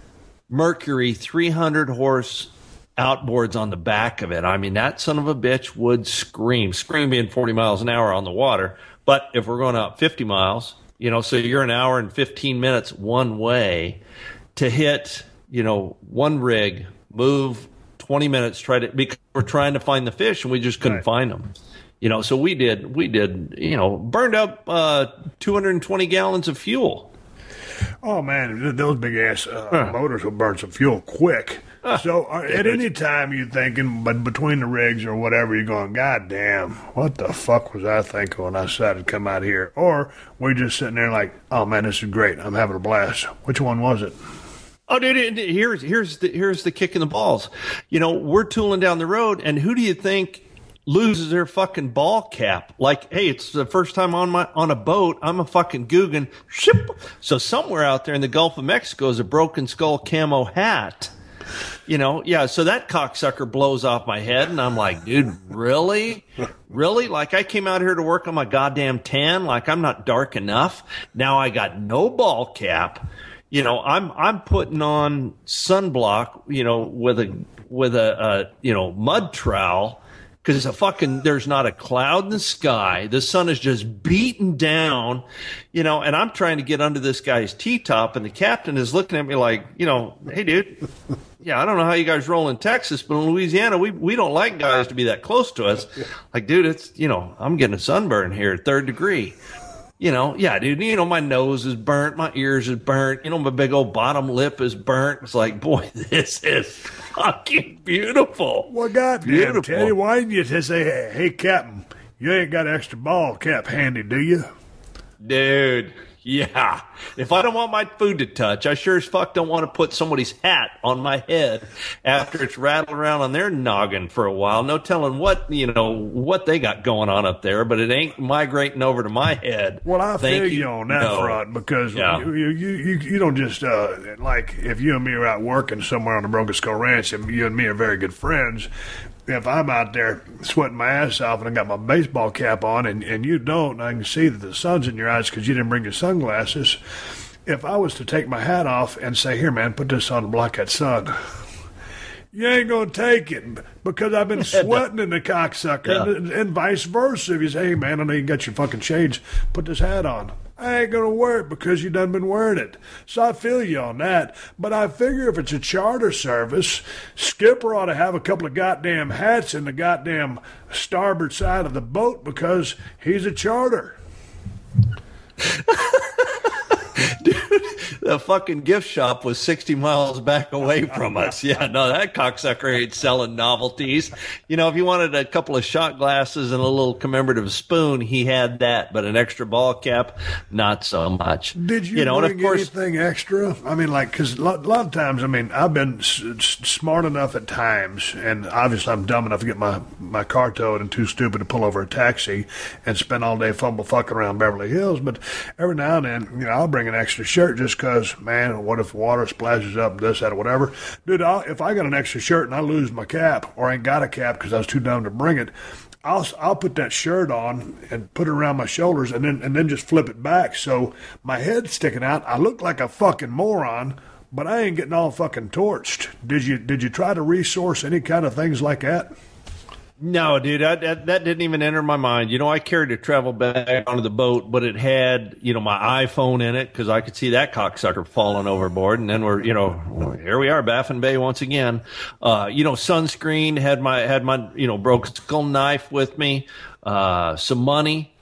Mercury three hundred horse outboards on the back of it. I mean, that son of a bitch would scream. Scream being forty miles an hour on the water. But if we're going out fifty miles, you know, so you're an hour and fifteen minutes one way to hit, you know, one rig, move twenty minutes, try to, because we're trying to find the fish and we just couldn't right. find them. You know, so we did, we did, you know, burned up uh, two hundred twenty gallons of fuel. Oh, man, those big ass uh, huh. motors will burn some fuel quick. Huh. So uh, at any time you're thinking, but between the rigs or whatever, you're going, God damn, what the fuck was I thinking when I decided to come out here? Or we're just sitting there like, oh, man, this is great. I'm having a blast. Which one was it? Oh, dude, here's here's the here's the kick in the balls. You know, we're tooling down the road, and who do you think loses their fucking ball cap? Like, hey, it's the first time on my on a boat. I'm a fucking Guggen. Ship. So somewhere out there in the Gulf of Mexico is a broken skull camo hat. You know, yeah. So that cocksucker blows off my head, and I'm like, dude, really, really? Like, I came out here to work on my goddamn tan. Like, I'm not dark enough. Now I got no ball cap. You know, I'm I'm putting on sunblock, you know, with a with a uh, you know mud trowel because it's a fucking there's not a cloud in the sky. The sun is just beating down, you know, and I'm trying to get under this guy's T-top, and the captain is looking at me like, you know, hey, dude, yeah, I don't know how you guys roll in Texas, but in Louisiana, we we don't like guys to be that close to us. Like, dude, it's you know, I'm getting a sunburn here, third degree. You know, yeah, dude, you know, my nose is burnt, my ears is burnt, you know, my big old bottom lip is burnt. It's like, boy, this is fucking beautiful. Well, goddamn, Teddy, why didn't you just say, hey, hey, Captain, you ain't got an extra ball cap handy, do you? Dude, yeah. If I don't want my food to touch, I sure as fuck don't want to put somebody's hat on my head after it's rattled around on their noggin for a while. No telling what, you know, what they got going on up there, but it ain't migrating over to my head. Well, I Thank feel you you on that no. front because yeah. you, you, you, you don't just, uh, like, if you and me are out working somewhere on the Broken Skull Ranch and you and me are very good friends, if I'm out there sweating my ass off and I got my baseball cap on and, and you don't, and I can see that the sun's in your eyes because you didn't bring your sunglasses, if I was to take my hat off and say, here, man, put this on to block that sun, you ain't going to take it because I've been sweating in the cocksucker, yeah. and, and vice versa. If you say, hey, man, I know you got your fucking shades, put this hat on. I ain't going to wear it because you done been wearing it. So I feel you on that. But I figure if it's a charter service, Skipper ought to have a couple of goddamn hats in the goddamn starboard side of the boat because he's a charter. Dude, the fucking gift shop was sixty miles back away from us. Yeah, no, that cocksucker ain't selling novelties. You know, if you wanted a couple of shot glasses and a little commemorative spoon, he had that, but an extra ball cap, not so much. Did you, you know, bring and of course, anything extra? I mean, like, because a lot, lot of times, I mean, I've been s- s- smart enough at times, and obviously I'm dumb enough to get my, my car towed and too stupid to pull over a taxi and spend all day fumble fucking around Beverly Hills, but every now and then, you know, I'll bring an extra shirt just because, man, what if water splashes up, this, that, or whatever. Dude, I'll, if I got an extra shirt and I lose my cap or I ain't got a cap because I was too dumb to bring it, I'll I'll put that shirt on and put it around my shoulders and then and then just flip it back so my head's sticking out. I look like a fucking moron, but I ain't getting all fucking torched. Did you did you try to resource any kind of things like that? No, dude, I, that, that didn't even enter my mind. You know, I carried a travel bag onto the boat, but it had, you know, my iPhone in it because I could see that cocksucker falling overboard. And then we're, you know, here we are, Baffin Bay once again. Uh, you know, sunscreen, had my, had my, you know, broken skull knife with me, uh, some money,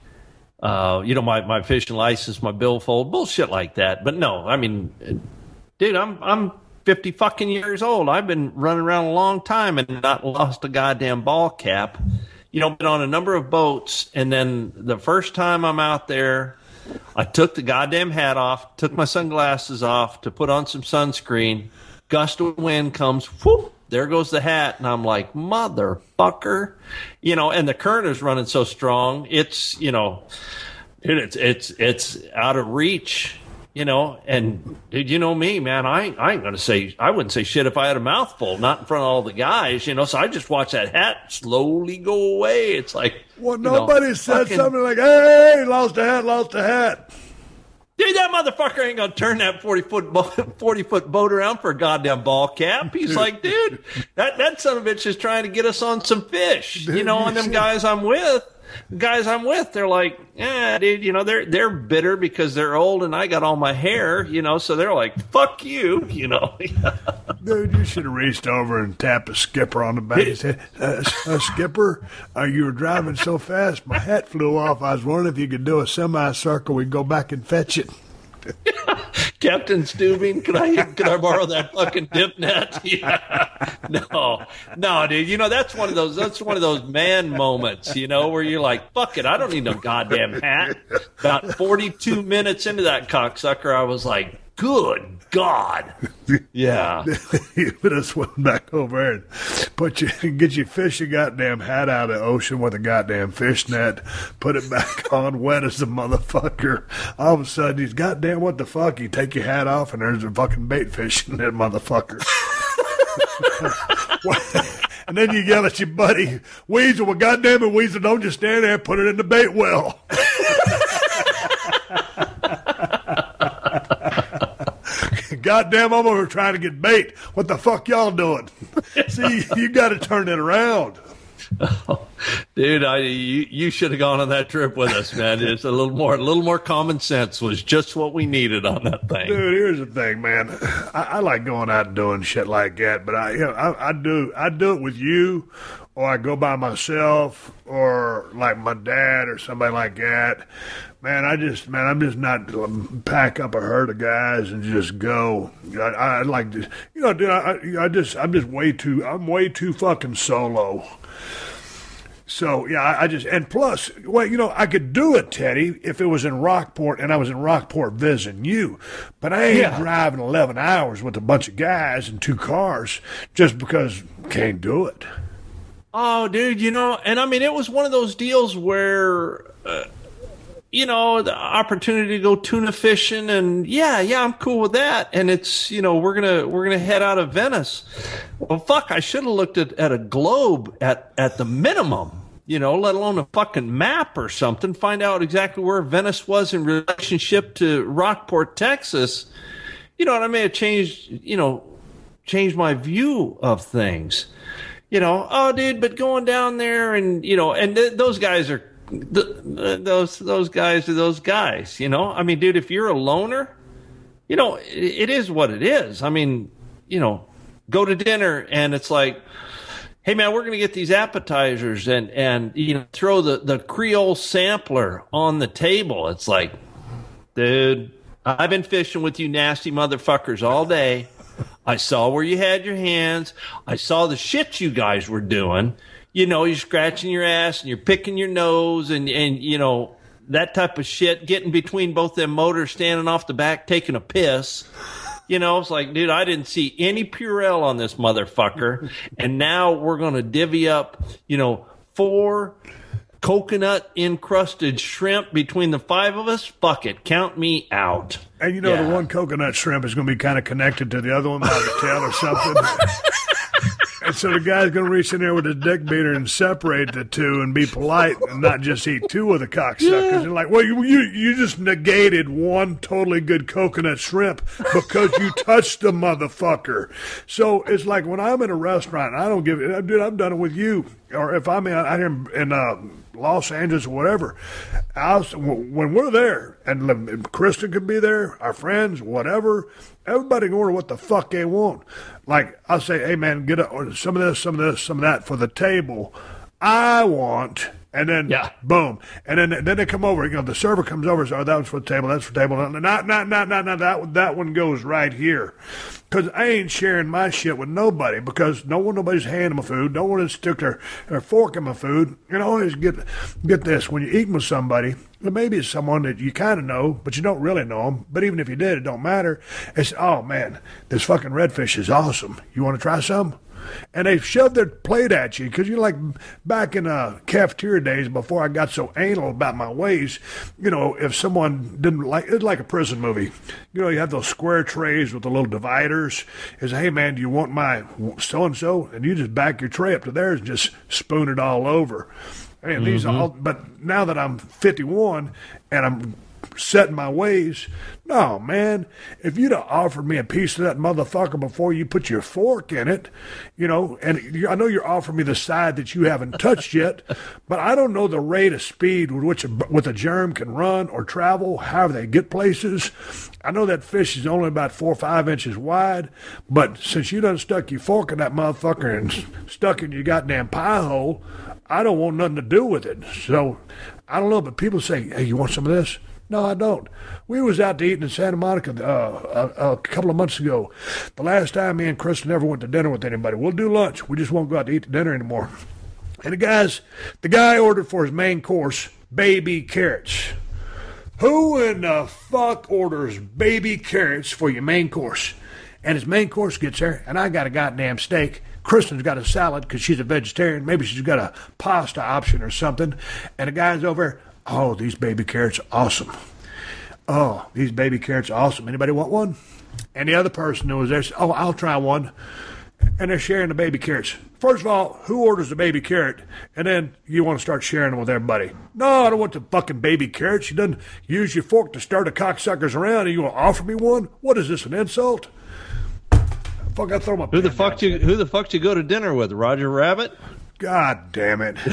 uh, you know, my, my fishing license, my billfold, bullshit like that. But no, I mean, dude, I'm, I'm, fifty fucking years old. I've been running around a long time and not lost a goddamn ball cap. You know, been on a number of boats, and then the first time I'm out there, I took the goddamn hat off, took my sunglasses off to put on some sunscreen. Gust of wind comes, whoop, there goes the hat, and I'm like, motherfucker. You know, and the current is running so strong, it's, you know, dude, it's it's it's out of reach. You know, and dude, you know me, man. I, I ain't gonna say, I wouldn't say shit if I had a mouthful, not in front of all the guys, you know. So I just watch that hat slowly go away. It's like, well, nobody know, said fucking, something like, "Hey, lost a hat, lost a hat." Dude, that motherfucker ain't gonna turn that forty foot bo- forty foot boat around for a goddamn ball cap. He's like, dude, that that son of a bitch is trying to get us on some fish, you know. And them guys I'm with. Guys I'm with, they're like, yeah, dude, you know, they're they're bitter because they're old and I got all my hair, you know, so they're like, fuck you, you know. Dude, you should have reached over and tapped a skipper on the back and said, uh, uh, Skipper, uh, you were driving so fast, my hat flew off. I was wondering if you could do a semicircle. We'd go back and fetch it. Captain Stubing, could I could I borrow that fucking dip net? Yeah. No, no, dude. You know that's one of those that's one of those man moments, you know, where you're like, fuck it, I don't need no goddamn hat. About forty-two minutes into that cocksucker, I was like, good God. Yeah. You would have swum back over and put you get your fish your goddamn hat out of the ocean with a goddamn fish net, put it back on wet as a motherfucker. All of a sudden he's goddamn what the fuck? You take your hat off and there's a fucking bait fish in that motherfucker. And then you yell at your buddy, Weasel, well goddamn it, Weasel, don't just stand there and put it in the bait well. Goddamn, I'm over trying to get bait. What the fuck y'all doing? See, you got to turn it around. Oh, dude, I you, you should have gone on that trip with us, man. It's a little more, a little more common sense was just what we needed on that thing. Dude, here's the thing, man. I, I like going out and doing shit like that, but I, you know, I, I do, I do it with you, or I go by myself, or like my dad or somebody like that. Man, I just, man, I'm just not pack up a herd of guys and just go. I, I like to, you know, dude, I, I just, I'm just way too, I'm way too fucking solo. So, yeah, I, I just, and plus, well, you know, I could do it, Teddy, if it was in Rockport and I was in Rockport visiting you. But I ain't yeah. driving eleven hours with a bunch of guys in two cars just because I can't do it. Oh, dude, you know, and I mean, it was one of those deals where, uh, you know, the opportunity to go tuna fishing, and yeah, yeah, I'm cool with that. And it's, you know, we're gonna we're gonna head out of Venice. Well, fuck, I should have looked at, at a globe at at the minimum, you know, let alone a fucking map or something. Find out exactly where Venice was in relationship to Rockport, Texas. You know, and I may have changed, you know, changed my view of things. You know, oh, dude, but going down there and, you know, and th- those guys are, th- those those guys are those guys, you know? I mean, dude, if you're a loner, you know, it, it is what it is. I mean, you know, go to dinner and it's like, hey, man, we're going to get these appetizers and, and you know, throw the, the Creole sampler on the table. It's like, dude, I've been fishing with you nasty motherfuckers all day. I saw where you had your hands. I saw the shit you guys were doing. You know, you're scratching your ass and you're picking your nose and, and you know, that type of shit, getting between both them motors, standing off the back, taking a piss. You know, it's like, dude, I didn't see any Purell on this motherfucker. And now we're going to divvy up, you know, four coconut encrusted shrimp between the five of us. Fuck it. Count me out. And you know, yeah. the one coconut shrimp is going to be kind of connected to the other one by the tail or something. And so the guy's going to reach in there with his dick beater and separate the two and be polite and not just eat two of the cocksuckers. Yeah. And like, well, you, you you just negated one totally good coconut shrimp because you touched the motherfucker. So it's like when I'm in a restaurant, I don't give it. Dude, I've done it with you. Or if I'm out here in, in uh, Los Angeles or whatever, I'll, when we're there, and Kristen could be there, our friends, whatever, everybody can order what the fuck they want. Like, I'll say, hey, man, get a, some of this, some of this, some of that for the table. I want... And then, yeah. boom. And then then they come over. You know, the server comes over and says, oh, that one's for the table, that's for the table. Not, not, not, not, not, not that, that one goes right here. Because I ain't sharing my shit with nobody because no one, nobody's handing my food. No one has stuck their, their fork in my food. And always get, get this, when you're eating with somebody, maybe it's someone that you kind of know, but you don't really know them. But even if you did, it don't matter. It's, oh, man, this fucking redfish is awesome. You want to try some? And they shove their plate at you because you're like back in uh, cafeteria days before I got so anal about my ways. You know, if someone didn't like it's like a prison movie. You know, you have those square trays with the little dividers. It's hey man, do you want my so and so? And you just back your tray up to theirs and just spoon it all over. And mm-hmm. these all. But now that I'm fifty-one and I'm set in my ways. No, man, if you'd have offered me a piece of that motherfucker before you put your fork in it, you know, and I know you're offering me the side that you haven't touched yet, but I don't know the rate of speed with which a, with a germ can run or travel, however they get places. I know that fish is only about four or five inches wide, but since you done stuck your fork in that motherfucker and stuck in your goddamn pie hole, I don't want nothing to do with it. So, I don't know, but people say, hey, you want some of this? No, I don't. We was out to eat in Santa Monica uh, a, a couple of months ago. The last time me and Kristen ever went to dinner with anybody. We'll do lunch. We just won't go out to eat dinner anymore. And the guys, the guy ordered for his main course baby carrots. Who in the fuck orders baby carrots for your main course? And his main course gets there, and I got a goddamn steak. Kristen's got a salad because she's a vegetarian. Maybe she's got a pasta option or something. And the guy's over there. Oh, these baby carrots are awesome. Oh, these baby carrots are awesome. Anybody want one? And the other person who was there said, oh, I'll try one. And they're sharing the baby carrots. First of all, who orders the baby carrot? And then you want to start sharing them with everybody. No, I don't want the fucking baby carrots. You done use your fork to stir the cocksuckers around and you want to offer me one? What is this, an insult? Fuck, I throw my Who the fuck you Who the fuck did you go to dinner with? Roger Rabbit? God damn it.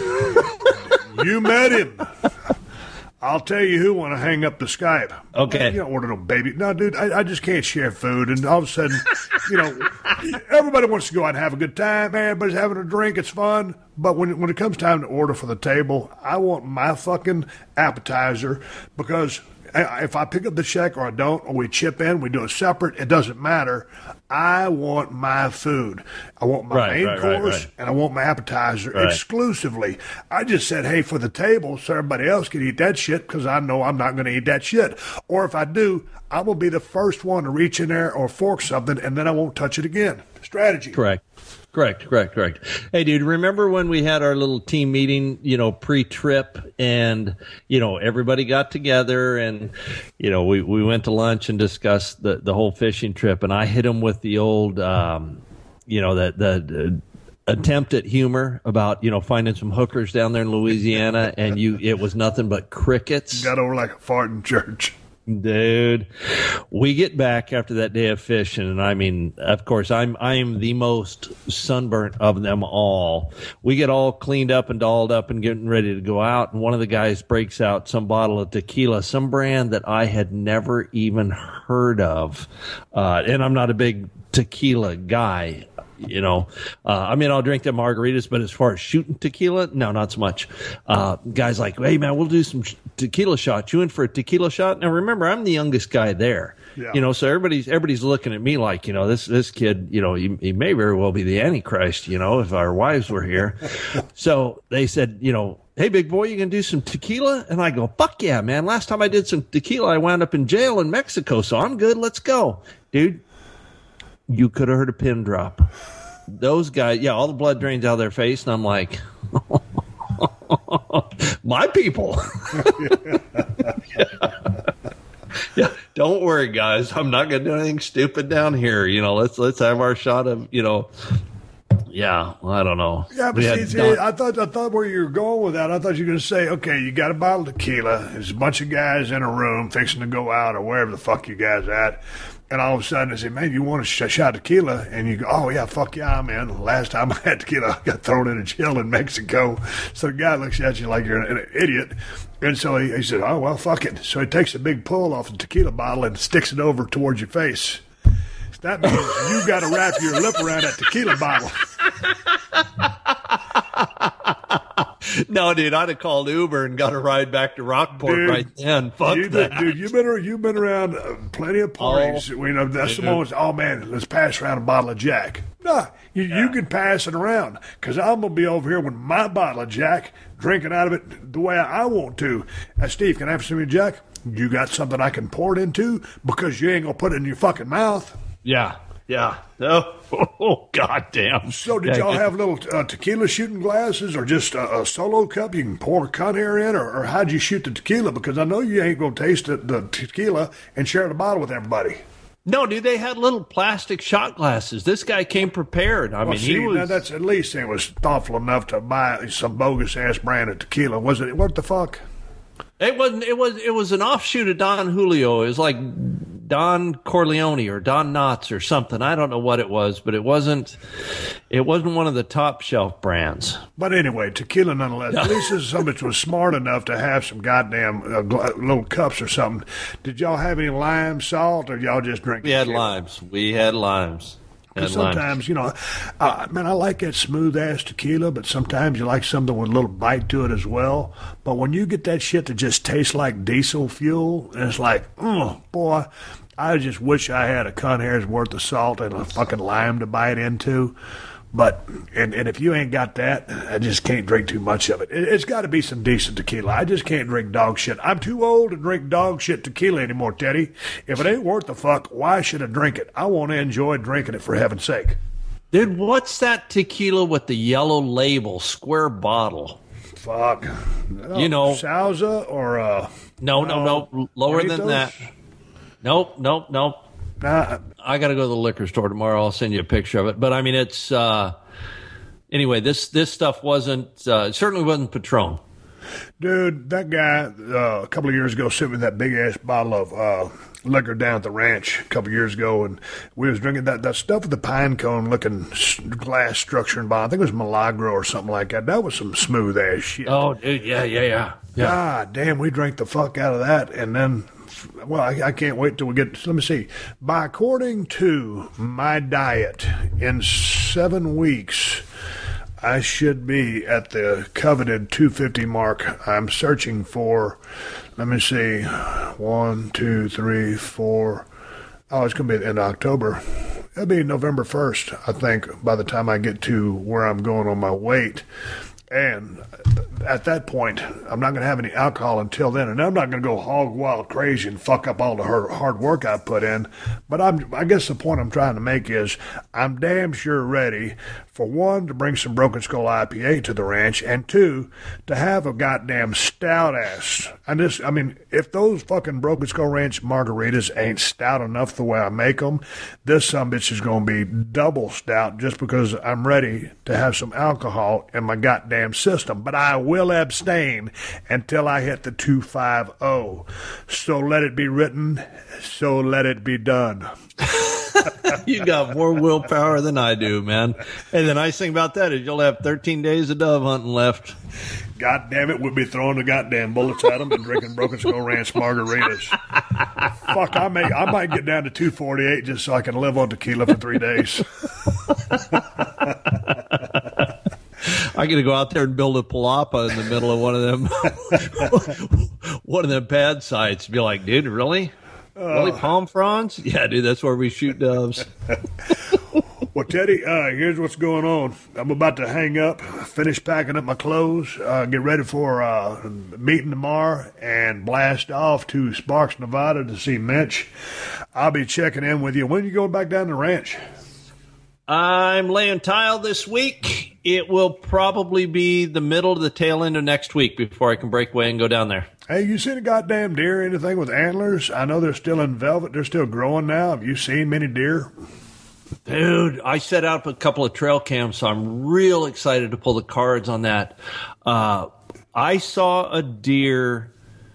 You met him. I'll tell you who want to hang up the Skype. Okay. You don't order no baby. No, dude, I, I just can't share food. And all of a sudden, you know, everybody wants to go out and have a good time. Everybody's having a drink. It's fun. But when, when it comes time to order for the table, I want my fucking appetizer because if I pick up the check or I don't, or we chip in, we do it separate, it doesn't matter. I want my food. I want my right, main right, course, right, right. and I want my appetizer right. exclusively. I just said, hey, for the table, so everybody else can eat that shit because I know I'm not going to eat that shit. Or if I do, I will be the first one to reach in there or fork something, and then I won't touch it again. Strategy. Correct. Correct, correct, correct. Hey, dude, remember when we had our little team meeting, you know, pre-trip and, you know, everybody got together and, you know, we, we went to lunch and discussed the, the whole fishing trip and I hit him with the old, um, you know, the, the uh, attempt at humor about, you know, finding some hookers down there in Louisiana and you, it was nothing but crickets. Got over like a fart in church. Dude, we get back after that day of fishing, and I mean, of course, I'm I'm the most sunburnt of them all. We get all cleaned up and dolled up and getting ready to go out, and one of the guys breaks out some bottle of tequila, some brand that I had never even heard of, uh, and I'm not a big tequila guy. You know, uh, I mean, I'll drink the margaritas, but as far as shooting tequila, no, not so much. Uh, guys like, hey, man, we'll do some tequila shots. You in for a tequila shot? Now, remember, I'm the youngest guy there. Yeah. You know, so everybody's everybody's looking at me like, you know, this this kid, you know, he, he may very well be the Antichrist, you know, if our wives were here. So they said, you know, hey, big boy, you can do some tequila? And I go, fuck yeah, man. Last time I did some tequila, I wound up in jail in Mexico, so I'm good. Let's go. Dude. You could have heard a pin drop. Those guys, yeah, all the blood drains out of their face, and I'm like, my people. yeah. yeah, don't worry, guys. I'm not going to do anything stupid down here. You know, let's let's have our shot of, you know. Yeah, well, I don't know. Yeah, but see, see, I thought I thought where you were going with that, I thought you were going to say, okay, you got a bottle of tequila. There's a bunch of guys in a room fixing to go out or wherever the fuck you guys at. And all of a sudden, they say, man, you want a sh- shot of tequila? And you go, oh, yeah, fuck yeah, man. Last time I had tequila, I got thrown in a jail in Mexico. So the guy looks at you like you're an, an idiot. And so he, he said, oh, well, fuck it. So he takes a big pull off the tequila bottle and sticks it over towards your face. That means you got to wrap your lip around that tequila bottle. No, dude, I'd have called Uber and got a ride back to Rockport dude, right then. Fuck you, that. Dude, you've been, you've been around uh, plenty of parties. Oh, you know, that's dude. the moment, oh, man, let's pass around a bottle of Jack. Nah, you, yeah. you can pass it around because I'm going to be over here with my bottle of Jack, drinking out of it the way I want to. Uh, Steve, can I have some of your Jack? You got something I can pour it into because you ain't going to put it in your fucking mouth. Yeah. Yeah. Oh, oh goddamn. So did y'all have little uh, tequila shooting glasses or just a, a solo cup you can pour a cut air in? Or, or how'd you shoot the tequila? Because I know you ain't going to taste the, the tequila and share the bottle with everybody. No, dude, they had little plastic shot glasses. This guy came prepared. I well, mean, see, he was. Now that's at least he was thoughtful enough to buy some bogus-ass brand of tequila. Was it? What the fuck? It wasn't. It was. It was an offshoot of Don Julio. It was like Don Corleone or Don Knotts or something. I don't know what it was, but it wasn't. It wasn't one of the top shelf brands. But anyway, tequila nonetheless. At least this is somebody that was smart enough to have some goddamn uh, gl- little cups or something. Did y'all have any lime, salt, or y'all just drink? We had tequila? limes. We had limes. Sometimes, you know, uh, man, I like that smooth-ass tequila, but sometimes you like something with a little bite to it as well. But when you get that shit that just tastes like diesel fuel, and it's like, oh, boy, I just wish I had a con hair's worth of salt and a fucking lime to bite into. But, and, and if you ain't got that, I just can't drink too much of it. it it's got to be some decent tequila. I just can't drink dog shit. I'm too old to drink dog shit tequila anymore, Teddy. If it ain't worth the fuck, why should I drink it? I want to enjoy drinking it, for heaven's sake. Dude, what's that tequila with the yellow label, square bottle? Fuck. Oh, you know. Sauza or, uh. No, no, no. Lower Hornitos? than that. Nope, nope, nope. Nah. I got to go to the liquor store tomorrow. I'll send you a picture of it. But I mean, it's uh, anyway. This this stuff wasn't uh, it certainly wasn't Patron. Dude, that guy uh, a couple of years ago sent me that big ass bottle of uh, liquor down at the ranch a couple of years ago, and we was drinking that, that stuff with the pine cone looking glass structure and bottle. I think it was Milagro or something like that. That was some smooth ass shit. Oh, dude, yeah, yeah, yeah. yeah. God damn, we drank the fuck out of that, and then. Well, I, I can't wait till we get. Let me see. By according to my diet, in seven weeks, I should be at the coveted two fifty mark. I'm searching for. Let me see. One, two, three, four. Oh, it's going to be in October. It'll be November first, I think, by the time I get to where I'm going on my weight. And at that point, I'm not going to have any alcohol until then. And I'm not going to go hog wild crazy and fuck up all the hard, hard work I put in. But I'm, I guess the point I'm trying to make is I'm damn sure ready, for one, to bring some Broken Skull I P A to the ranch, and two, to have a goddamn stout ass. I just, I mean, if those fucking Broken Skull Ranch margaritas ain't stout enough the way I make them, this sumbitch is going to be double stout just because I'm ready to have some alcohol in my goddamn goddamn system, but I will abstain until I hit the two fifty. So let it be written, so let it be done. You got more willpower than I do, man. And the nice thing about that is you'll have thirteen days of dove hunting left. God damn it, we'll be throwing the goddamn bullets at them and drinking Broken Skull Ranch margaritas. Fuck, I may, I might get down to two forty-eight just so I can live on tequila for three days. I got to go out there and build a palapa in the middle of one of them, one of them pad sites. Be like, dude, really? Really, palm fronds? Yeah, dude, that's where we shoot doves. Well, Teddy, uh, here's what's going on. I'm about to hang up, finish packing up my clothes, uh, get ready for uh, meeting tomorrow, and blast off to Sparks, Nevada to see Mitch. I'll be checking in with you. When are you going back down to the ranch? I'm laying tile this week. It will probably be the middle to the tail end of next week before I can break away and go down there. Hey, you seen a goddamn deer or anything with antlers? I know they're still in velvet. They're still growing now. Have you seen many deer? Dude, I set up a couple of trail cams, so I'm real excited to pull the cards on that. Uh, I saw a deer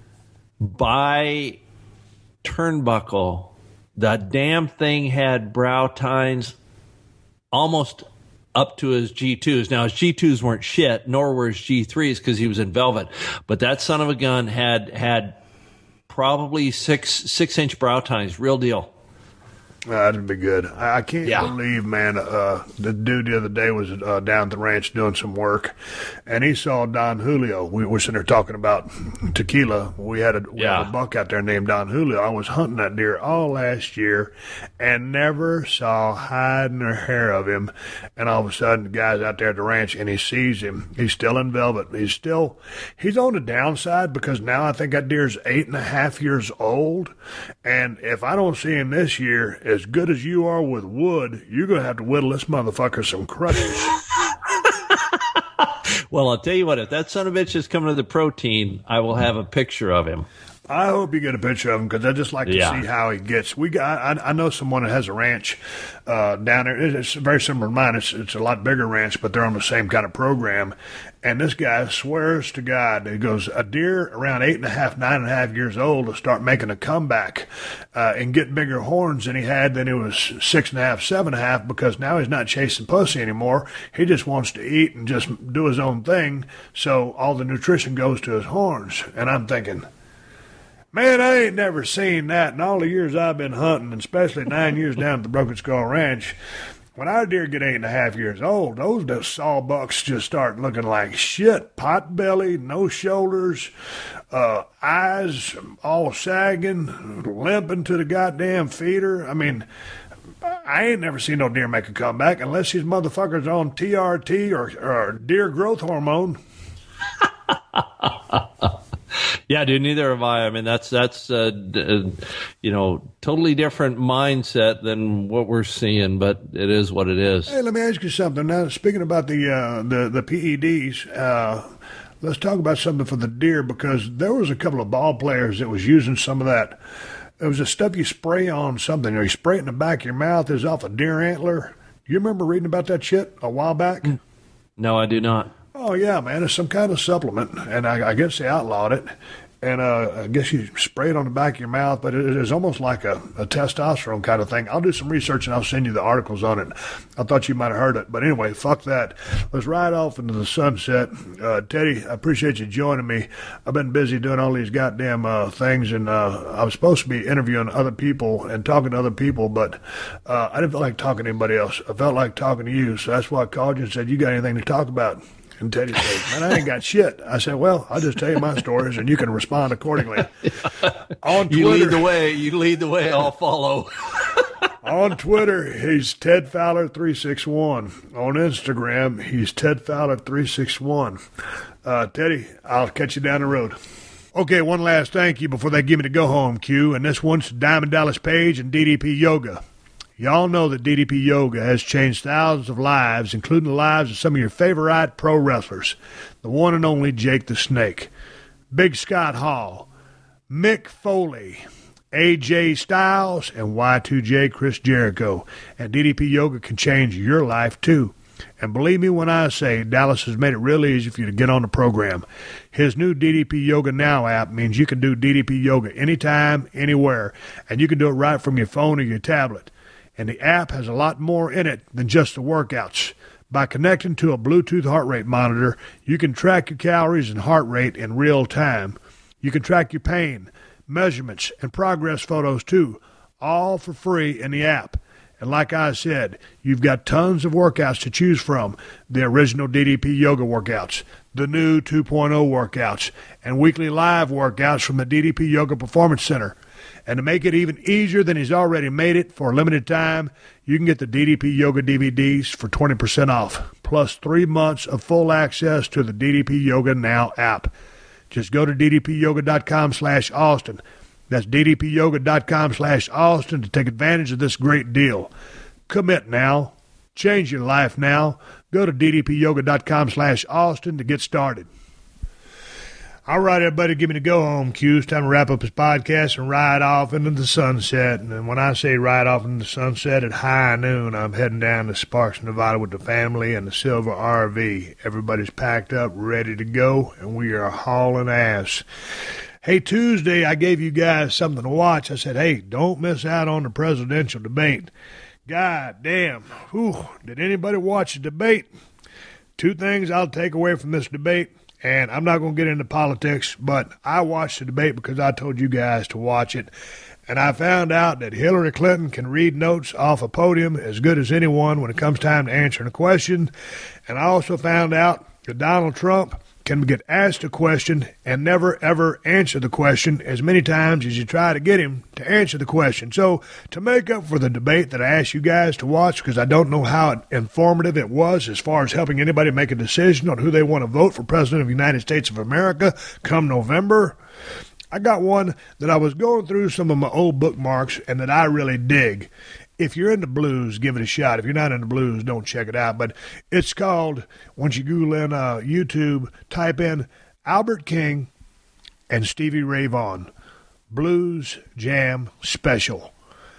by Turnbuckle. The damn thing had brow tines almost up to his G twos. Now, his G twos weren't shit, nor were his G threes because he was in velvet. But that son of a gun had had probably six six inch brow tines, real deal. Uh, that'd be good. I, I can't Yeah. believe, man, uh, the dude the other day was uh, down at the ranch doing some work, and he saw Don Julio. We were sitting there talking about tequila. We had a, we Yeah. had a buck out there named Don Julio. I was hunting that deer all last year and never saw hide nor hair of him. And all of a sudden, the guy's out there at the ranch, and he sees him. He's still in velvet. He's still, he's on the downside because now I think that deer's eight and a half years old. And if I don't see him this year, as good as you are with wood, you're going to have to whittle this motherfucker some crutches. Well, I'll tell you what, if that son of a bitch is coming to the protein, I will have a picture of him. I hope you get a picture of him because I just like to Yeah. see how he gets. We got. I, I know someone that has a ranch uh, down there. It's very similar to mine. It's it's a lot bigger ranch, but they're on the same kind of program. And this guy swears to God, he goes, a deer around eight and a half, nine and a half years old will start making a comeback uh, and get bigger horns than he had than he was six and a half, seven and a half, because now he's not chasing pussy anymore. He just wants to eat and just do his own thing. So all the nutrition goes to his horns. And I'm thinking, man, I ain't never seen that in all the years I've been hunting, and especially nine years down at the Broken Skull Ranch. When our deer get eight and a half years old, those, those sawbucks just start looking like shit. Pot belly, no shoulders, uh, eyes all sagging, limping to the goddamn feeder. I mean, I ain't never seen no deer make a comeback unless these motherfuckers on T R T or, or deer growth hormone. Yeah, dude, neither have I. I mean, that's, that's uh, d- uh, you know, totally different mindset than what we're seeing, but it is what it is. Hey, let me ask you something. Now, speaking about the uh, the, the P E Ds, uh, let's talk about something for the deer, because there was a couple of ball players that was using some of that. It was a stuff you spray on something, or you spray it in the back of your mouth. It's off a deer antler. You remember reading about that shit a while back? No, I do not. Oh, yeah, man. It's some kind of supplement, and I, I guess they outlawed it. And uh, I guess you spray it on the back of your mouth, but it is almost like a, a testosterone kind of thing. I'll do some research, and I'll send you the articles on it. I thought you might have heard it. But anyway, fuck that. Let's ride off into the sunset. Uh, Teddy, I appreciate you joining me. I've been busy doing all these goddamn uh, things, and uh, I was supposed to be interviewing other people and talking to other people, but uh, I didn't feel like talking to anybody else. I felt like talking to you, so that's why I called you and said, you got anything to talk about? And Teddy said, man, I ain't got shit. I said, well, I'll just tell you my stories, and you can respond accordingly. On Twitter, You lead the way. You lead the way. I'll follow. on Twitter, he's Ted Fowler three six one. On Instagram, he's Ted Fowler three six one. Uh, Teddy, I'll catch you down the road. Okay, one last thank you before they give me the go-home cue, and this one's to Diamond Dallas Page and D D P Yoga. Y'all know that D D P Yoga has changed thousands of lives, including the lives of some of your favorite pro wrestlers. The one and only Jake the Snake, Big Scott Hall, Mick Foley, A J Styles, and Y two J Chris Jericho. And D D P Yoga can change your life, too. And believe me when I say Dallas has made it real easy for you to get on the program. His new D D P Yoga Now app means you can do D D P Yoga anytime, anywhere, and you can do it right from your phone or your tablet. And the app has a lot more in it than just the workouts. By connecting to a Bluetooth heart rate monitor, you can track your calories and heart rate in real time. You can track your pain, measurements, and progress photos too, all for free in the app. And like I said, you've got tons of workouts to choose from. The original D D P Yoga workouts, the new two point oh workouts, and weekly live workouts from the D D P Yoga Performance Center. And to make it even easier than he's already made it for a limited time, you can get the D D P Yoga D V Ds for twenty percent off, plus three months of full access to the D D P Yoga Now app. Just go to ddpyoga.com slash Austin. That's ddpyoga.com slash Austin to take advantage of this great deal. Commit now. Change your life now. Go to ddpyoga.com slash Austin to get started. All right, everybody, give me the go-home cue. It's time to wrap up this podcast and ride off into the sunset. And when I say ride off into the sunset at high noon, I'm heading down to Sparks, Nevada with the family and the silver R V. Everybody's packed up, ready to go, and we are hauling ass. Hey, Tuesday, I gave you guys something to watch. I said, hey, don't miss out on the presidential debate. God damn. Whew, did anybody watch the debate? Two things I'll take away from this debate. And I'm not going to get into politics, but I watched the debate because I told you guys to watch it. And I found out that Hillary Clinton can read notes off a podium as good as anyone when it comes time to answering a question. And I also found out that Donald Trump can get asked a question and never, ever answer the question as many times as you try to get him to answer the question. So to make up for the debate that I asked you guys to watch, because I don't know how informative it was as far as helping anybody make a decision on who they want to vote for President of the United States of America come November, I got one that I was going through some of my old bookmarks and that I really dig. If you're into blues, give it a shot. If you're not into blues, don't check it out. But it's called, once you Google in uh, YouTube, type in Albert King and Stevie Ray Vaughan, Blues Jam Special.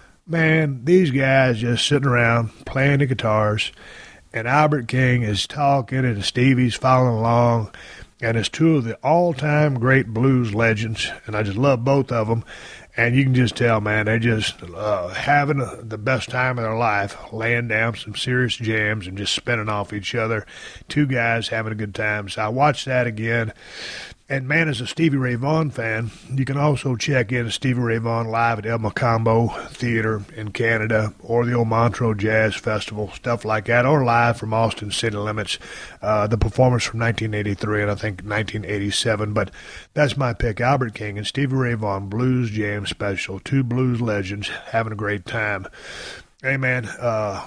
Man, these guys just sitting around playing the guitars, and Albert King is talking and Stevie's following along. And it's two of the all-time great blues legends, and I just love both of them. And you can just tell, man, they're just uh, having a, the best time of their life, laying down some serious jams and just spinning off each other. Two guys having a good time. So I watched that again. And, man, as a Stevie Ray Vaughan fan, you can also check in Stevie Ray Vaughan live at El Macambo Theater in Canada or the old Montreux Jazz Festival, stuff like that, or live from Austin City Limits, uh, the performance from nineteen eighty-three and I think nineteen eighty-seven. But that's my pick, Albert King and Stevie Ray Vaughan, Blues Jam Special, two blues legends having a great time. Hey, man, uh...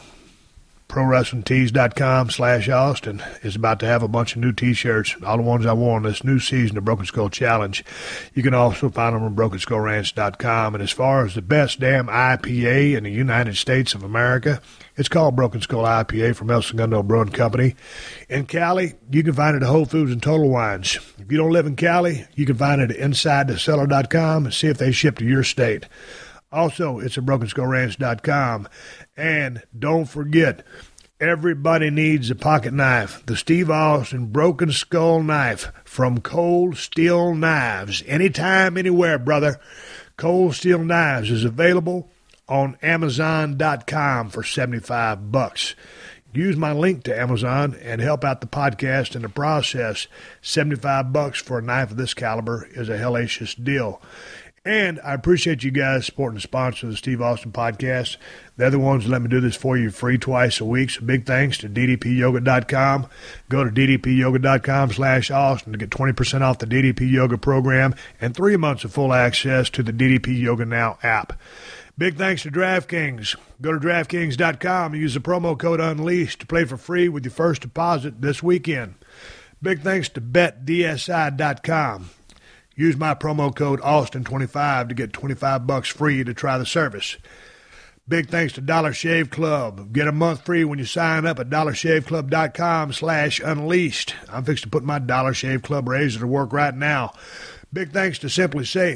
ProWrestlingTees.com slash Austin is about to have a bunch of new T-shirts, all the ones I wore in this new season of Broken Skull Challenge. You can also find them on Broken Skull Ranch dot com. And as far as the best damn I P A in the United States of America, it's called Broken Skull I P A from El Segundo Brewing Company. In Cali, you can find it at Whole Foods and Total Wines. If you don't live in Cali, you can find it at Inside The Cellar dot com and see if they ship to your state. Also, it's at Broken Skull Ranch dot com. And don't forget, everybody needs a pocket knife. The Steve Austin Broken Skull Knife from Cold Steel Knives. Anytime, anywhere, brother. Cold Steel Knives is available on Amazon dot com for seventy-five bucks. Use my link to Amazon and help out the podcast in the process. seventy-five bucks for a knife of this caliber is a hellacious deal. And I appreciate you guys supporting the sponsor of the Steve Austin Podcast. They're the ones that let me do this for you free twice a week. So big thanks to D D P yoga dot com. Go to D D P yoga dot com slash Austin to get twenty percent off the D D P Yoga program and three months of full access to the D D P Yoga Now app. Big thanks to DraftKings. Go to DraftKings dot com and use the promo code UNLEASHED to play for free with your first deposit this weekend. Big thanks to Bet D S I dot com. Use my promo code Austin twenty-five to get twenty-five bucks free to try the service. Big thanks to Dollar Shave Club. Get a month free when you sign up at dollar shave club dot com slash unleashed. I'm fixing to put my Dollar Shave Club razor to work right now. Big thanks to Simply Safe.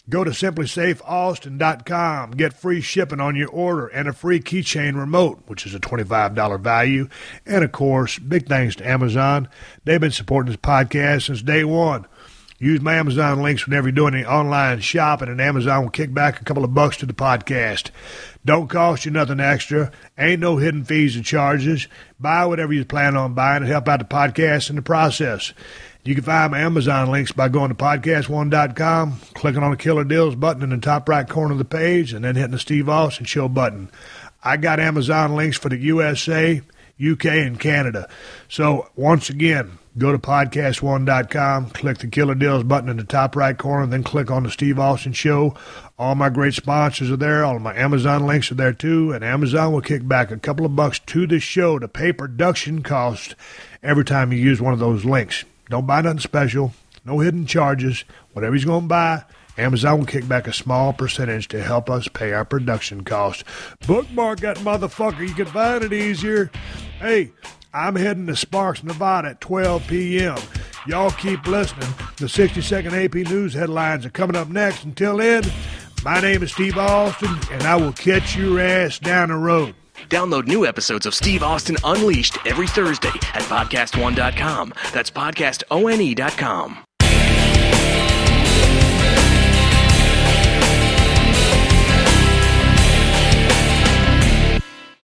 Go to simply safe austin dot com. Get free shipping on your order and a free keychain remote, which is a twenty-five dollars value. And, of course, big thanks to Amazon. They've been supporting this podcast since day one. Use my Amazon links whenever you're doing any online shopping, and Amazon will kick back a couple of bucks to the podcast. Don't cost you nothing extra. Ain't no hidden fees or charges. Buy whatever you plan on buying and help out the podcast in the process. You can find my Amazon links by going to podcast one dot com, clicking on the Killer Deals button in the top right corner of the page, and then hitting the Steve Austin Show button. I got Amazon links for the U S A, U K, and Canada. So, once again, go to podcast one dot com, click the Killer Deals button in the top right corner, then click on the Steve Austin Show. All my great sponsors are there. All of my Amazon links are there, too. And Amazon will kick back a couple of bucks to the show to pay production costs every time you use one of those links. Don't buy nothing special. No hidden charges. Whatever he's going to buy, Amazon will kick back a small percentage to help us pay our production costs. Bookmark that motherfucker. You can find it easier. Hey, I'm heading to Sparks, Nevada at twelve p.m. Y'all keep listening. The sixty-second A P News headlines are coming up next. Until then, my name is Steve Austin, and I will catch your ass down the road. Download new episodes of Steve Austin Unleashed every Thursday at podcast one dot com. That's podcast one dot com.